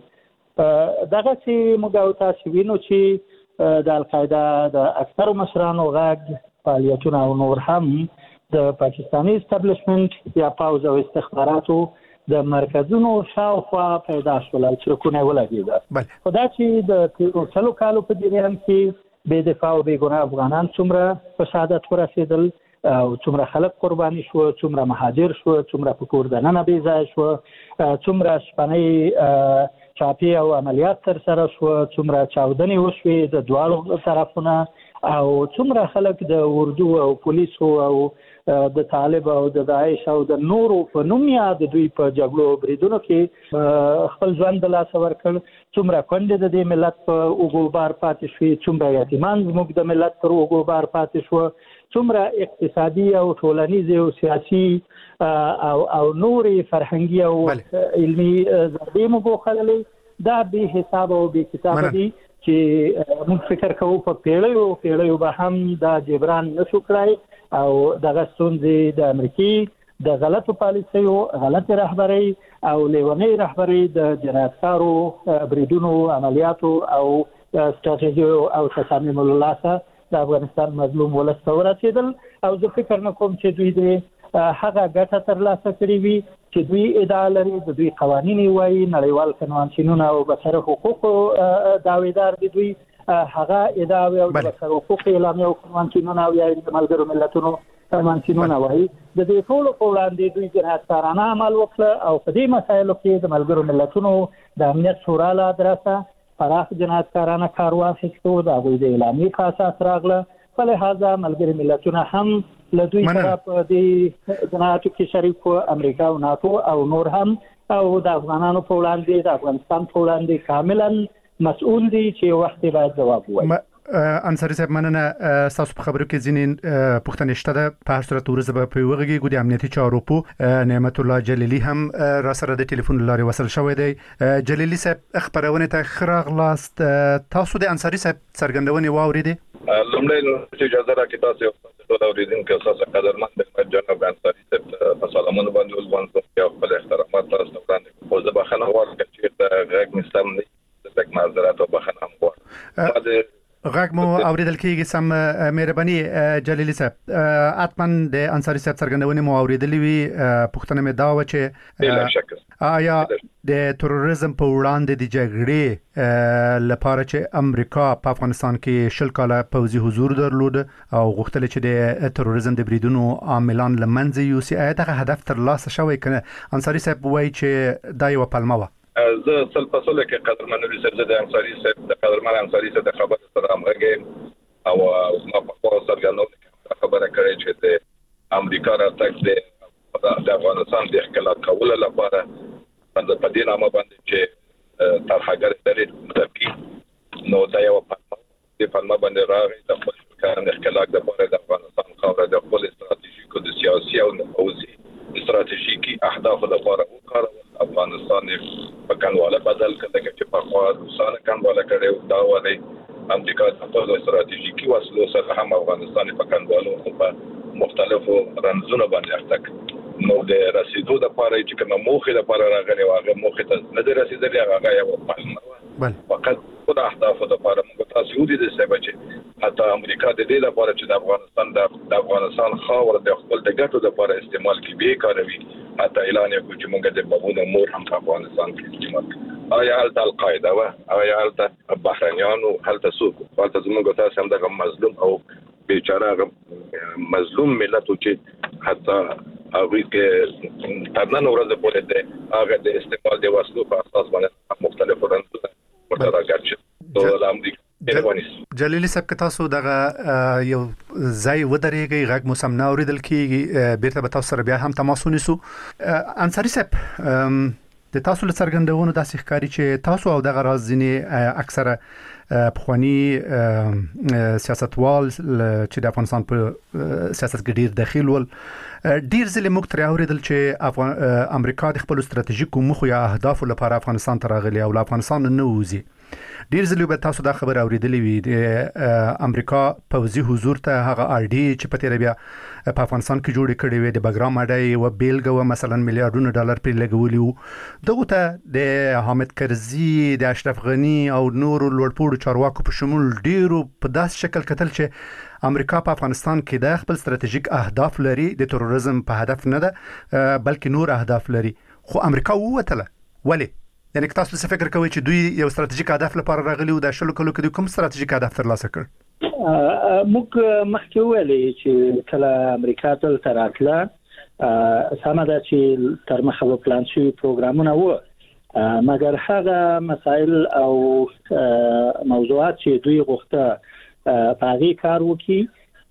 دغسې موږ او تاسو وینو چې د القاعده د اکثرو مشرانو غږ، فعالیتونه او نور هم د پاکستاني استابلیشمنت یا پوځ او استخباراتو د مرکزونو شاوخوا پیدا شول، چرکونه ولګېده. خو دا چې د تېرو سلو کالو په جریان کې بې دفاع او بې ګناه افغانان څومره په شهادت ورسېدل او څومره خلک قرباني شو، څومره مهاجر شو، څومره په کور دننه بې ځایه شو، څومره شپنۍ چاپې او عملیات ترسره شو، څومره چاودنې وشوې د دواړو طرفونه، او څومره خلک د اردو او پولیسو او د طالب او د داعش او د نورو په نوم یا د دوی په جګړو بریدونو کې خپل ژوند د لاسه ورکړ، څومره کونډې د دې ملت په اوږو بار پاتې شوې، څومره یتیمان زموږ د ملت پر اوږو بار پاتې شوه، څومره اقتصادي او ټولنیزې او سیاسي او او نورې فرهنګي او علمي ضربې مو وخوړلې. دا بې حساب او بې کتابه دي چې موږ فکر کوو په پیړیو پیړیو به هم دا جبران نشو کړای او دغه ستونزې د امریکې د غلطو پالیسیو، غلطې رهبرۍ او لیونۍ رهبرۍ د جنایتکارو بریدونو، عملیاتو او ستراتیژي او تصامیم اللاسه د افغانستان مظلوم ولس ته ورسېدل او زه فکر نه کوم چې دوی د هغه ګټه ترلاسه کړې وي چې دوی ادعا لري. د دوی قوانین وایي، نړیوال کنوانسیونونه او بشر حقوقو دعویدار دي، دوی هغه ادعا او د بشر حقوقو اعلامیه او کنوانسیونونه او یا د ملګرو ملتونو کنوانسیونونه وایي. د دې ټولو په وړاندې دوی جنایتکارانه عمل وکړ او په دې مسایلو کې د ملګرو ملتونو د امنیت شورا له ادرسه پراخ جنایتکارانه کار واخیستو، د هغوی د اعلامیې په اساس راغله. په لهذا ملګري ملتونه هم له دوی سره په دې جنایاتو کې شریک وو، امریکا او ناتو او نور هم، او د افغانانو په وړاندې د افغانستان په وړاندې کاملا مسؤل دي چې وخت باید جواب ووایي. انصاری صاحب مننه. تاسو په خبرو کې ځینې پوښتنې شته ده، په هر صورت ورزه به په وګړي د امنیتي چارو په نعمت الله جلیلی هم را سره د ټلیفون لارې وصل شوی دی. جلیلی صاحب خبرونه ته خراغ لاست، تاسو د انصاری صاحب څرګندونې واوریدې؟ لومړی چې اجازه راکړئ تاسو ټول اوریدونکو څخه قدرمن د جناب انصاری صاحب په سلامونه باندې ولوم او خپل احترامات تاسو ته وړاندې او زه بخښنه غواړم چې د غږ مستم نه د معذرت او بخښنه هم غواړم. غږ مو اوریدل کیږي، سم مهرباني جلیلی صاحب. اتمن د انصاری صاحب څرګندونې مو اوریدلې وي. پوښتنه مې دا و چې آیا د تروریزم په وړاندې د جګړې لپاره چې امریکا په افغانستان کې شل کاله پوځي حضور درلود او غوښتل چې د تروریزم د بریدونو عاملان لمنځه یوسي، آیا دغه هدف ترلاسه شوی کنه؟ انصاری صاحب وایي چې دا یو پلمه وه. زه سل په سل کې قدرمن نوري صاحب د انصاری صاحب د قدرمن انصاری صاحب د خبرو سره همغږی او ما په خپل سرګردانۍ خبره کړې چې د امریکا راتګ د افغانستان د اختلاف کولو لپاره په دې نامه باندې چې طرحګر لري متفقین نو دا یو په پلمه باندې راغی د خپل کارن اختلاف د لپاره د افغانستان خاوره د خپل استراتیژیکو د سیاسي او پوځي استراتیژیکي اهداف لپاره وکړه. افغانستان په کنواله بدل کړي چې په خوا روسانه کنواله کړي دا وایي امریکا د خپل استراتیژیکي وسلو سره هم افغانستان په کنوالو په مختلفو رنځونو باندې اخته نو د رسیدو د لپاره چې کومه موخه لپاره راغلي واغه موخه ته نه د رسیدلې هغه یو پلمه فقط خود اهداف د لپاره موږ تاسو ودی د سبب چې حتی امریکا د دې لپاره چې د افغانستان د افغانستان خاور د خپل د ګټو لپاره استعمال کې به کاروي، حتی اعلان یې کوي چې موږ د بابونو مور هم په افغانستان کې استعمال کوو. آیا هلته القاعده و آیا هلته بحرانيانو هلته څوک هلته زموږ تاسو هم د مظلوم او بیچاره مظلوم ملت چې حتی هغه کې ترنن ورځ پورې د هغه د استعمال د وسلو په اساس باندې مختلف رنځونه ورته راګرځي. د امریکا جلیلی صاحب که تاسو دغه یو ځای ودرېږئ غږ مو سم نه اوریدل کیږي، بیرته به تاسو سره بیا هم تماس ونیسو. انصاری صاحب د تاسو له څرګندونو داسې ښکاري چې تاسو او دغه راز ځینې اکثره پخوانی سیاستوال چې د افغانستان په سیاست کې ډیر دخیل ول ډیر ځله موږ تر اوریدل چې امریکا د خپل ستراتیژیکو موخو یا اهداف لپاره افغانستان ته راغلی او افغانستان نه وځي. ډیر ځله به تاسو دا خبر اوریدلې وي د امریکا پوځي حضور ته هغه آر ډي چې په تیر بیا په افغانستان کې جوړ کړي وي د بګرام اډای او بیلګه مثلا میلیارډونو ډالر پر لګولي وو، دغه ته د حامد کرزي د اشرف غنی او نور لوړپوړو چارواکو په شمول ډیرو په داس شکل کتل چې امریکا په افغانستان کې د خپل ستراتیژیک اهداف لري، د تروریزم په هدف نه ده بلکې نور اهداف لري. خو امریکا ووتله ولی؟ یعنی که تاسو څه فکر کوئ چې دوی یو ستراتیژیک هدف لپاره راغلي او د شلو کلو کې کوم ستراتیژیک هدف ترلاسه کړ؟ موږ مخکې ویلي چې کله امریکا ته راتله سمه ده چې تر مخه و پلان شوي پروګرامونه وو، مګر هغه مسایل او موضوعات چې دوی غوښته په هغې کار وکړي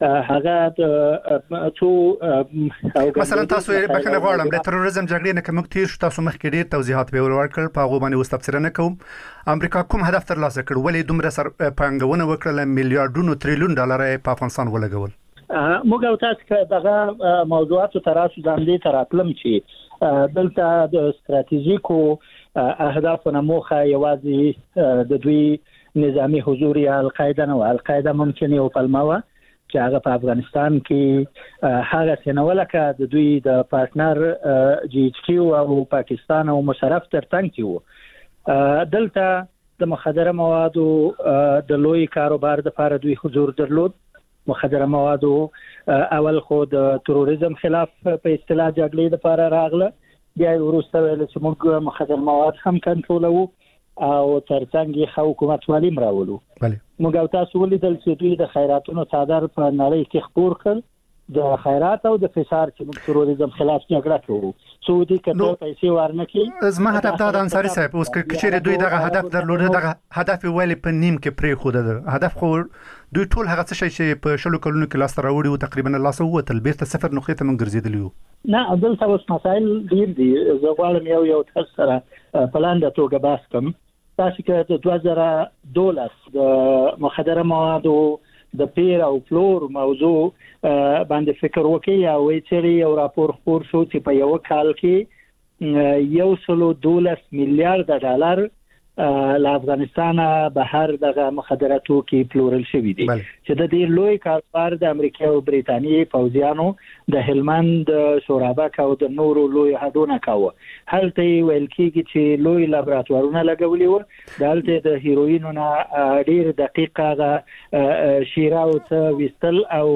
هغه تو مثلا تاسو بخنه غواړم د تروریزم جګړې نه کوم تیر شو، تاسو مخکې ډیر توضیحات به ورکړل، په هغه باندې وستفسر نه کوم. امریکا کوم هدف ترلاسه کړ؟ ولې دومره سر پانګونه وکړه میلیارډونو تریلیون ډالر په افغانستان ولګول؟ موږ او تاسو که دغه موضوعات تراسو ځاندې تراتلم چې دلته د ستراتیژیکو اهدافو موخه یوازې د دوی نظامی حضور یا القاعده نه و. القاعده ممکن یو پلمه و چې هغه په افغانستان کې هغه څنګه لکه د دوی د پارتنر جی ایچ کیو او پاکستان او مشرف ترڅنګ کې وو. دلته د مخدره موادو د لوی کاروبار د لپاره دوی حضور درلود. مخدره موادو اول خو د تروریزم خلاف په اصطلاح جګړې لپاره راغله، بیا وروسته ویل چې موږ مخدره مواد هم کنټرولوو او ترڅنګ یې حکومت والی مراولو. موږ او تاسو ولیدل چې دوی د خیراتونو څادر په نړۍ کې خپور کړ، د خیرات او د فشار چې موږ تروریزم خلاف جګړه کوو. سعودي کته پیسې ورنکې زما هدف دا د انصاری صاحب اوس کچېره دوی دغه هدف درلود، دغه هدف ویل په نیم کې پرې خو ده. هدف خو دوی ټول هغه څه چې په شلو کلونو کې لاس راوړي او تقریبا لاس ووتل بیرته صفر نقطه ته من ګرځیدلی وو. نه دلته اوس مسائل ډیر دي. زه غواړم یو یو تاسو سره په لاندې توګه بحث کوم. تاسو کې د دوه زره دولس د مخدره موادو د پیر او فلور موضوع باندې فکر وکړي او چې یو راپور خپور شو چې په یو کال کې یو سلو دولس میلیارډ ډالر له افغانستان بهر دغه مخدره توکي پلورل شوی دي چې د دې لوی کاروبار د امریکا او بریتانیې پوځیانو د هلمند شورابک او د نورو لوی هډونه کاوه. هلته ویل کېږي چې لوی لابراتوارونه لګولي وو، دلته د هیروینو نه ډیر دقیقه شیره او څه وستل او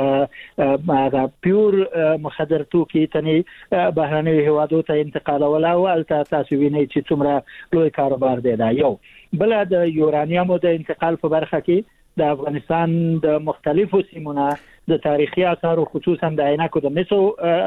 هغه پیور مخدر توکي تني بهرني هوادو ته انتقالول او الته تاسو وینئ چې څومره لوی کاروبار دی. دا یو بل د یورانیوم د انتقال په برخه کې د افغانستان د مختلفو سیمونو د تاریخي آثار خصوصا د عینکو د مسو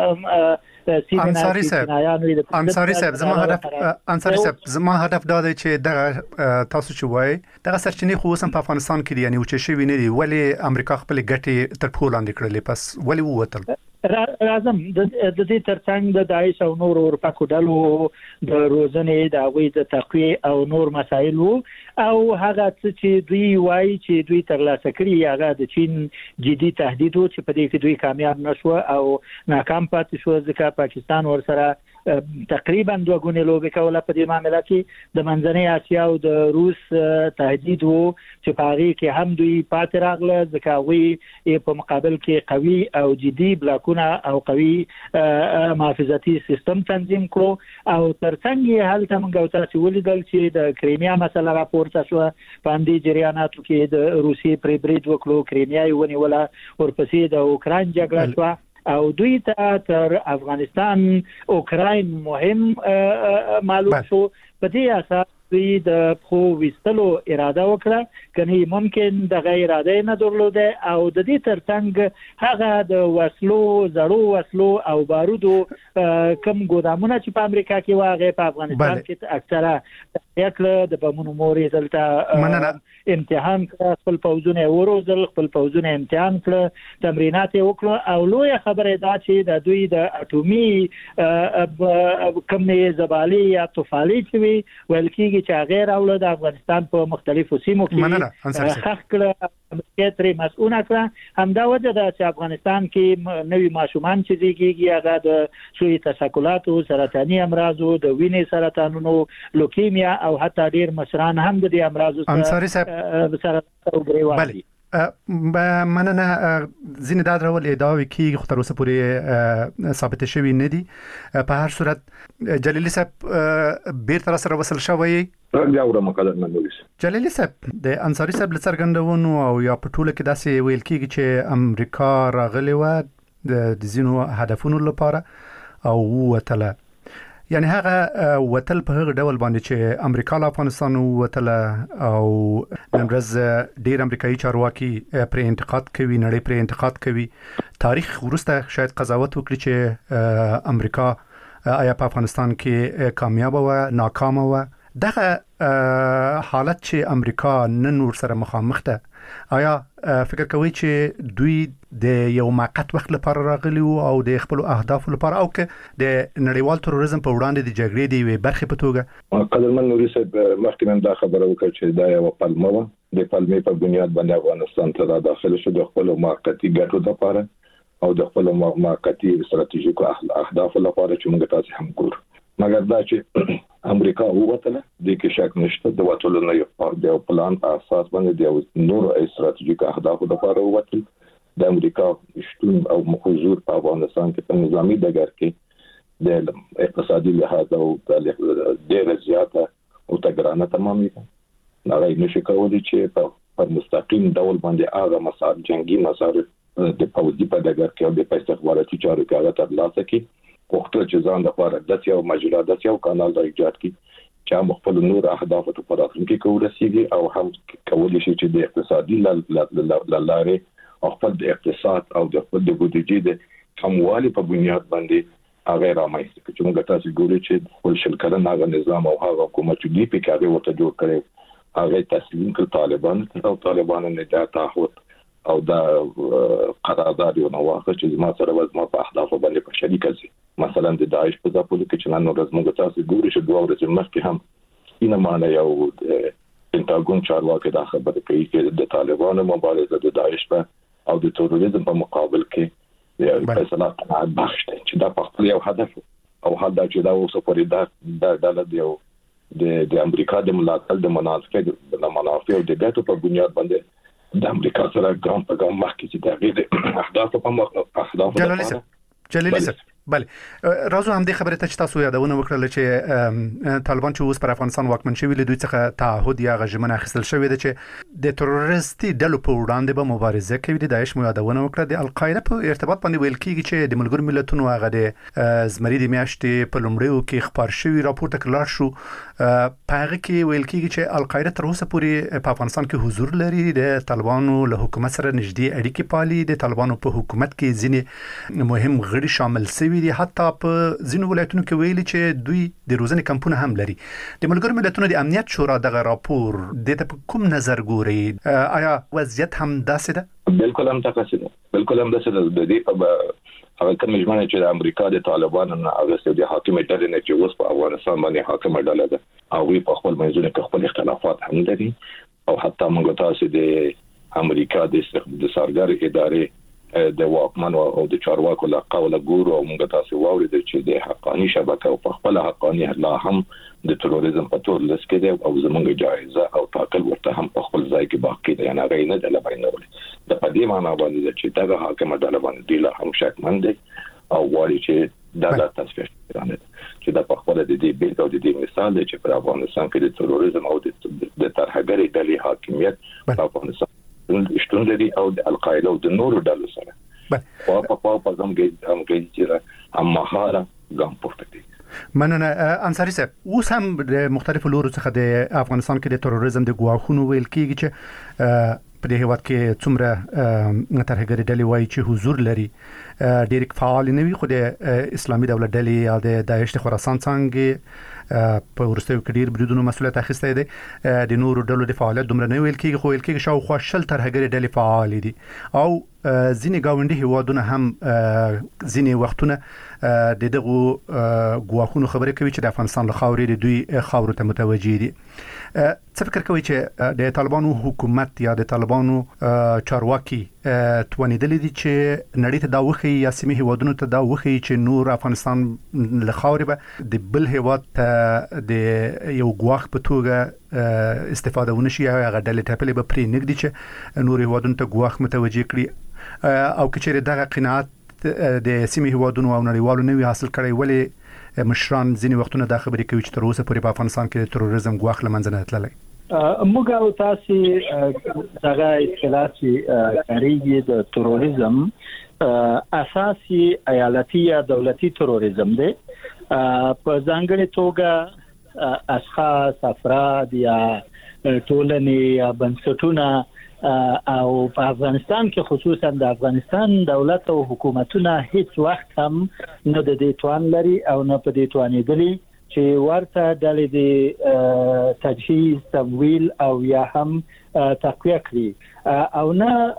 انصاری صاحب انصاری صاحب زما هدف انصاری صاحب زما هدف دا دی چې دغه تاسو چې وای دغه سرچینې خو هم په افغانستان کې دي، یعنی چې شي ویني دي ولی امریکا خپل ګټې تر پښو لاندې کړلې، پس ولی ووتل. راځم د دې ترڅنګ د داعش او نور اورپاکو ډلو د روزنې د هغوی د تقویه او نور مسایل او هغه چې دوی وایي چې دوی ترلاسه کړي هغه د چین جدي تهدید و چې په دې کې دوی کامیاب نشو او ناکام پاتې شو، ځکه پاکستان ورسره تقریبا دوه ګونې لوبې کوله په دې معاملې کې. د منځنۍ اسیا او د روس تهدید وو چې په هغې کې هم دوی پاتې راغله، ځکه هغوی په مقابل کې قوي او جدي بلاکونه او قوي محافظتي سیستم تنظیم کړو او ترڅنګ یې هلته موږ او تاسو ولیدل چې د کریمیا مسله راپورته شوه. په همدې جریاناتو کې د روسیې پرې برید وکړو، کریمیا یې ونیوله، ورپسې د اوکراین جګړه شوه او دوی ته تر افغانستان اوکراین مهم معلوم شو. په دې اساس دوی د خو وستلو اراده وکړه، کني ممکن د غیر اراده نه درلوده او د دې ترڅنګ هغه د وسلو زړو وسلو او بارودو کم ګودامونه چې په امریکا کې واغې په افغانستان کې اکثره یکله د بمونو مورې دلته امتحان کړ، خپل پوځونه وروزل، خپل پوځونه امتحان کړ، تمرینات وکړو او لوی خبره دا چې د دوی د اټومي کمې زبالي یا طفالي چې ویل کېږي چې غیر اولاد افغانستان په مختلفو سیمو کې خخ کړه، امریکا ترې مسؤونه کړه. همدا وجه ده چې افغانستان کې نوي ماشومان چې زیږیږي هغه د سوی تشکلاتو، سرطاني امراضو، د وینې سرطانونو، لوکیمیا او حتی ډیر مشران هم د دې امراضو سره سره بله مننه. ځینې دا ډول ادعاوې کېږي خو تر اوسه پورې ثابت شوي نه دي. په هر صورت جلیلي صاحب بیرته راسره وصل شوی جلیلي صاحب د انصاری صاحب له څرګندونو او یا په ټوله کې داسې ویل کېږي چې امریکا راغلې وه د ځینو هدفونو لپاره او ووتله، یعنی هغه وتل په هغه ډول باندې چې امریکا له افغانستان وتله او نن ورځ ډیر امریکایي چارواکي پر انتقاد کوي، نړۍ پر انتقاد کوي. تاریخ ورسته شاید قضاوت وکړي چې امریکا آیا په افغانستان کې کامیاب و ناکام و. دغه حالت چې امریکا نن ورسره مخامخ ده، آیا فکر کوي چې دوی د یو موقت وخت لپاره راغلي او د خپل اهداف لپاره او که د نړیوال تروریزم په وړاندې د جګړې دی وي برخه په توګه؟ قدرمن نوري صاحب مخکې من دا خبره وکړه چې دا یو پلمه و، د پلمې په بنیاد باندې افغانستان ته داخله شو د خپل موقتي ګټو لپاره او د خپل موقتي ستراتیژیکو اهداف لپاره چې موږ تاسو هم ګورو. مګر دا چې امریکا ووتله د کې شک نشته، د وټولو نه یو د پلان په اساس باندې د نور استراتیژیک اهدافو لپاره ووتل. د امریکا شتون او حضور په افغانستان کې په نظامی ډګر کې د اقتصادي لحاظ او د ډېر زیاته او تګرانه تمامي نه نشي کولای چې په مستقیم ډول باندې هغه مسار جنگي مسار د پوزي په دغه کې د استخباراتي چارو کې هغه ترلاسه کړي وخت چې ځان لپاره د یو مجله د یو کانال د ایجاد کړي چې خپل نور اهداف ته په راتلونکي کې ورسیږي او هم کولای شي چې د اقتصادي لارې او خپل د اقتصاد او د خپل د بودیجې د کموالي په بنیاد باندې هغه رامنځته کړي چې موږ تاسو ګورو چې خپل شل کلن هغه نظام او هغه حکومت چې دی په کې هغه ورته جوړ کړي هغه تسلیم کړ طالبان او طالبان نه دا تعهد او دا قرارداد یو نو واخه چې ما سره وځم په اهداف باندې په شریک شي مثلا د داعش په ځپلو کې چې نن ورځ موږ تاسو ګورو چې دوه ورځې مخکې هم اینه معنی یو پنټاګون چارواکي دا خبره کوي چې د طالبانو مبارزه د داعش په او د تروریزم په مقابل کې یو فیصله قناعت بخش دی چې دا په خپل یو هدف او هدا چې دا اوسه پرې دا د د یو د د امریکا د ملاتړ د منافع د منافع او د ګټو په بنیاد باندې د امریکا سره ګام په ګام مخکې چې د غیر اهداف په مخ اهداف جلالي سر جلالي سر بله راځو هم د خبره ته چې تاسو یادونه وکړل چې طالبان چې اوس پر افغانستان واکمن شوی له دوی څخه تعهد یا غژمنه اخیستل شوی دی چې د تروریستي ډلو په وړاندې به مبارزه کوي د داعش مو یادونه وکړه د القاعده په ارتباط باندې ویل کیږي چې د ملګرو ملتونو هغه د زمری د میاشتې په لومړیو کې خبر شوی راپور تکرار شو په هغه کې ویل کیږي چې القاعده تر اوسه پورې په افغانستان کې حضور لري د طالبانو له حکومت سره نږدې اړیکې پالي د طالبانو په حکومت کې ځینې مهم غړي شامل شوي دي حتی په ځینو ولایتونو کې ویلي چې دوی د روزنې کمپونه هم لري د ملګرو ملتونو د امنیت شورا دغه راپور د ته کوم نظر ګوري آیا وضعیت هم داسې ده بالکل هم تاسو ده بالکل هم داسې ده د دې په هغه کوم مجموعه چې د امریکا د طالبانو نه هغه سعودي حاکم ډلې نه چې اوس په افغانستان باندې حاکم ډله ده او په خپل منځونو کې خپل اختلافات هم لري او حتی موږ تاسو د امریکا د سرګر ادارې د واکمن او د چارواکو له قوله ګورو او موږ تاسو واورید چې د حقاني شبکه او په خپل حقاني لا هم د تروریزم په تور لسکې دی او زموږ جایزه او تاکل ورته هم په خپل ځای کې باقی دی نه غي نه د لباینه د پدې معنا باندې چې دا حاکم ډله باندې دی لا هم شکمن دی او وایي چې دا د تصفیه سترانه چې دا په خپل د دې بیل او د دې مثال دی چې په افغانستان کې د تروریزم او د ترهګرۍ ډلې حاکمیت په افغانستان شتون لري او د القاعده او د نورو ډلو سره په په په په زموږ هم کې چې هم مهاره ګام پورته دي مننه انصاری صاحب اوس هم د مختلفو لورو څخه د افغانستان کې د تروریزم د ګواښونو ویل کیږي چې په دې هیواد کې څومره ترهګرۍ ډلې وایي چې حضور لري ډېر فعال نه وي خو د اسلامي دولت ډلې یا د داعش د خراسان څنګه په ورستیو کې ډېر بریدونو مسولیت اخیستی دی د نورو ډلو د فعالیت دومره نه ویل کېږي خو ویل کېږي شاوخوا شل ترهګرۍ ډلې فعال دي او ځینې ګاونډي هیوادونه هم ځینې وختونه د دغو ګواښونو خبرې کوي چې د افغانستان له خاورې د دوی خاورو ته متوجه دي څه فکر کوي چې د طالبانو حکومت یا د طالبانو چارواکي توانیدلې دي چې نړۍ ته دا وخی یا سیمه هیوادونو ته دا وخی چې نور افغانستان له خاورې به د بل هیواد ته د یو ګواښ په توګه استفاده ونشي یا هغه ډلې ټاپلې به پرې نږدي چې نور هیوادونو ته ګواښ متوجه کړي او که چیرې دغه قناعت د سیمه هیوادونو او نړیوالو نوي حاصل کړي ولې مشران ځینې وختونه دا خبرې کوي چې تر اوسه پورې په افغانستان کې د تروریزم ګواښ له منځه نه تللی موږ او تاسو دغه اصطلاح چې کاریږي د تروریزم اساسي ایالتي یا دولتي تروریزم دی په ځانګړي توګه اشخاص افراد یا ټولنې یا بنسټونه او په افغانستان کې خصوصا د افغانستان دولت او حکومتونه هیڅ وخت هم نه د دې توان لري او نه په دې توانېدلي چې ورته ډلې د تجهیز تمویل او یا هم تقویه کړي او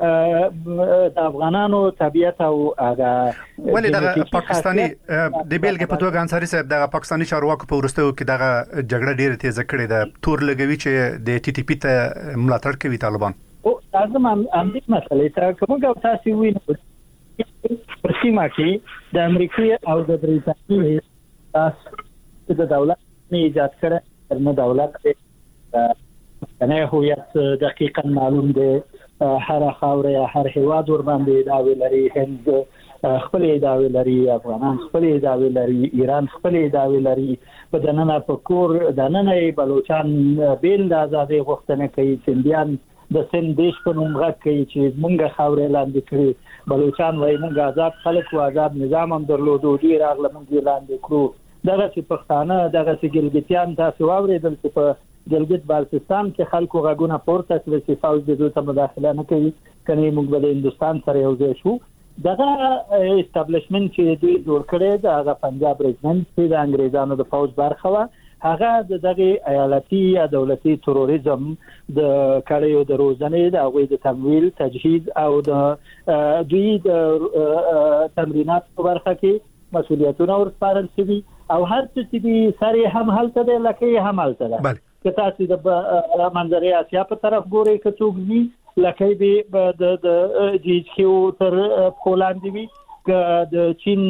نه د افغانانو طبيعت او هغه ولې د پاکستاني د بیلګې په توګه انصاری صاحب د پاکستاني چارواکو په ورستیو کې دغه جګړه ډیره تیزه کړې ده تور لګوي چې د ټي ټي پی ته ملاتړ کوي طالبان او لازم هم دې مسلې ته کومه او تاسو وینئ په سیمه کې د امریکا او د بریټانیې تاسو د دولت نه ایجاد کړه نو دولت نه هویت دقیقاً معلوم دی هر خاور یا هر هیواد ور باندې دا ویلري هند خپل ادعاوې لري، افغانان خپل ادعاوې لري، ایران خپل ادعاوې لري. په دننه په کور دننه بلوچستان بیل د ازادۍ غوښتنه کوي، سندیان د سند دیش په نوم غږ کوي چې مونږه خاورې لاندې کړي، بلوچستان وایي مونږ آزاد خلک او آزاد نظام هم درلودو، دوی راغله مونږ لاندې کړو. دغه چې پښتانه دغه چې ګلګتیان تاسو واورېدل چې په ګلګت بالتستان کې خلکو غږونه پورته کړل چې فوج د دوی ته مداخله نه کوي، کني موږ به هندستان سره یو ځای شو. دغه اسټابلیشمنت چې دوی جوړ کړی د هغه پنجاب ریجمنټ چې د انګریزانو د فوج برخه و، هغه د دغه ایالتي یا دولتي تروریزم د کړیو د روزنې د هغوی د تمویل، تجهیز او د دوی د تمرینات په برخه کې مسؤلیتونه ورسپارل شوي او هر څه چې دي سره هم هلته دی لکه هم هلته ده. که تاسو د منځنۍ اسیا په طرف ګورئ که څوک وي لکه به د جی ایچ کیو تر پولاند وي، که د چین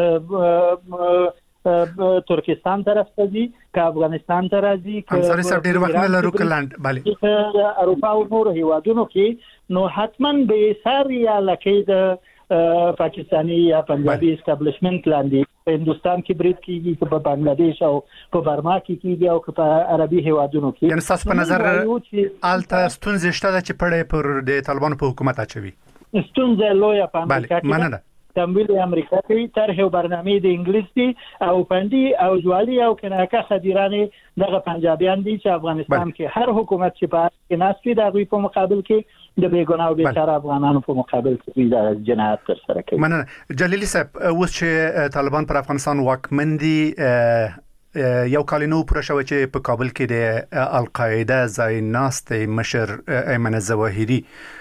ترکستان طرف ته ځي، که افغانستان ته راځي، انصاري صاحب ډېر وخت نه لرو کلاند بله اروپا او نور هیوادونو کې نو حتما به ساري یا لکه د پاکستانی یا پنجابي اسټابلیشمنت لاندې په هندستان کې برید کیږي، که په بنگلاديش او په برما کې کیږي او که په عربي هیوادونو کې. یعنی تاسو په نظر آلته ستونزې شته چې پړې پر د طالبانو په حکومت اچوي؟ ستونزې لویه په امریکا کې مننه. تمویل امریکا کوي، طرح او برنامه د انګلیس دي او پندي او جوالي او کناکه خديرانه دغه پنجابیان دي چې افغانستان کې هر حکومت چې په کې ناسي د غوي په مقابل کې د بیګناه او بیچاره افغانانو په مقابل کې د جنایت تر سره کوي. مننه. جلیلی صاحب، اوس چې طالبان پر افغانستان واکمن دي، یو کال نو پوره شوی چې په کابل کې د القاعده ځای ناستې مشر ایمن الظواهري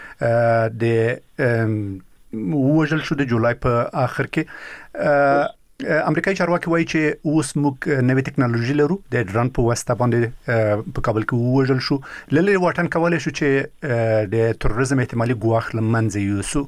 د وژل شو د جولای په اخر کې. امریکایي چارواکي وایي چې اوس موږ نوې ټکنالوژي لرو، د ډرون په واسطه باندې په کابل کې وژل شو. للی واټن کولای شو چې د تروریزم احتمالي ګواښ لمنځه یوسو.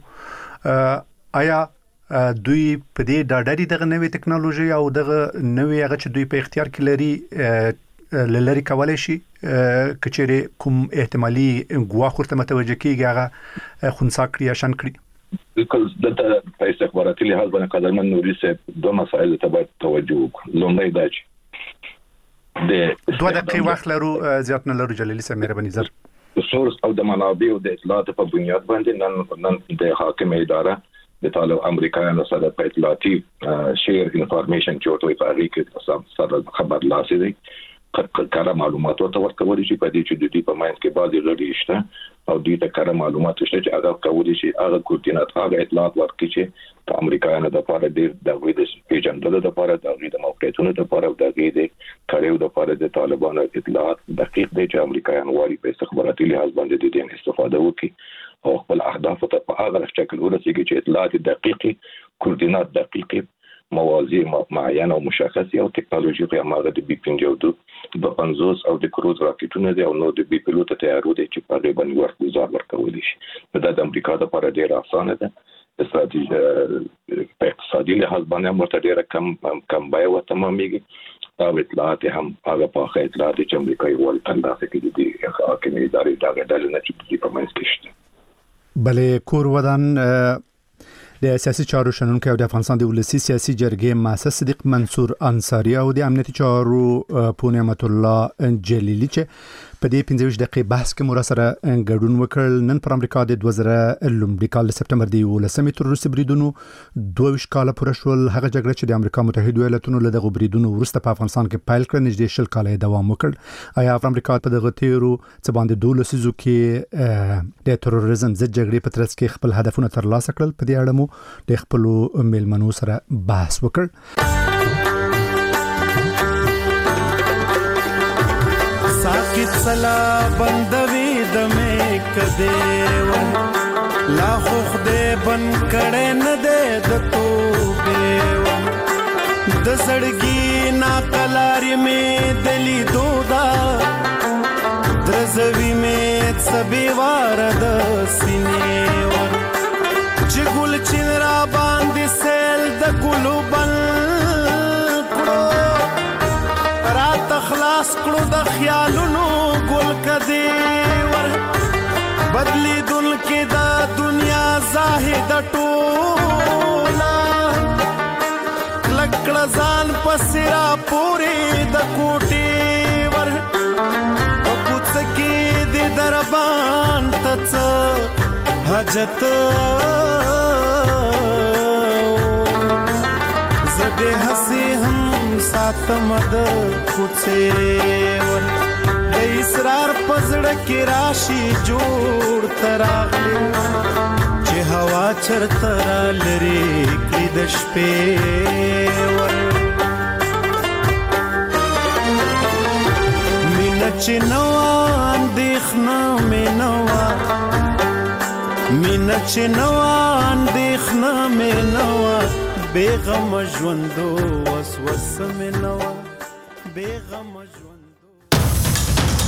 آیا دوی په دې ډاډري دغه نوې ټکنالوژي او دغه نوې هغه چې دوی په اختیار کې لري لری کولای شي کچېره کوم احتمالي ګواښ ورته متوجه کیږي هغه خنثی کړی یا شن کړی؟ بالکل دلته په استخباراتي لحاظ باندې قدرمن نوري صاحب دوه مسایل ته باید توجه وکړو. لومړی دا چې د دوه دقیقې وخت لرو، زیات نه لرو. جلیلی صاحب مهرباني زر سورس او د منابع او د اطلاعات په بنیاد باندې نن نن د حاکم اداره د طالب امریکایانو سره په اطلاعاتي شیر انفارمیشن چورتوي په اړه کې سره خبر لاسي دي کاره معلومات ورته ورکول شي په دې چې د دې په ماین کې بعضي غړي شته او دې ته کاره معلومات شته چې هغه کولی شي هغه کوردینات هغه اطلاعات ورکړي چې په امریکایانو د لپاره د دغه د پیژندلو لپاره د غوډه موقعیتونو لپاره د غوډه کړیو لپاره د طالبانو اطلاعات دقیق دي چې امریکایان وايي په استخباراتي لحاظ باندې د دې استفاده وکړي او خپل اهداف ته په هغه شکل ورسیږي چې اطلاعات دقیقي کوردینات دقیقي موازی معین او مشخصي او ټکنالوژي په اماغه د بي پنځه د پنځوس او د کروز راکټونو دی او نو د بي پیلوټ تیارو دي چې په غیبن ورته گزار ورکول شي. دا د امریکا لپاره ډیر اسانه ده. استراتیژي په اقتصادي لحاظ باندې مرته ډیر کم کم بای و تمامېږي او اطلاعات هم هغه په اطلاعات چې امریکایي ول اندازه کې دي حاکم ادارې دا غډل نه چې په منځ کې شته. بلې کور ودان د سیاسي چارو شنونکو د افغانستان د ولسی سیاسي جرګې مؤسس صدیق منصور انصاری او د امنیتي چارو پون نعمت الله جلیلی چې په دې پنځه دقیقې بحث کې مور سره ګډون وکړل. نن پر امریکا د دوه زره لومړي کال د سپټمبر د ولسمې تر روسي بریدونو دوه ویشت کاله پوره شول. هغه جګړه چې د امریکا متحده ایالاتونو له دغه بریدونو وروسته په افغانستان کې پیل کړ نږدې شل کاله دوام وکړ. آیا امریکا په دغه تیرو څه باندې دوه لسیزو کې د تروریزم ضد جګړې په ترڅ کې خپل هدفونه ترلاسه کړل؟ په دې اړه مو د خپل میلمنو سره بحث وکړ. ساکت سلا بندوی دمه کده و لا خو خده بن کړه نه ده د توبه و د سړګي نا کلاري می دلی دودا درزوی می سبي وار د سینې و چې ګل چین را باندې سیل د ګلو بل کړو رات خلاص کړو د خیالونو ګل کدی ور بدلی دل کې د دنیا زاهد ټولا کړه ځان پسې را پورې د کوټې ور په کوڅه کې د دربان ته څه حاجت زه دې هسې هم ساتم د کوڅې ور د اسرار په زړه کې راشي جوړ ته راغلی چې هوا چرته را لرې کړي د شپې ور مینه چې نه وه اندېښنه مې نه وه مینه چې نه وه اندېښنه مې نه وه بېغمه ژوندو وسوسه مې نه وه بېغمه ژوند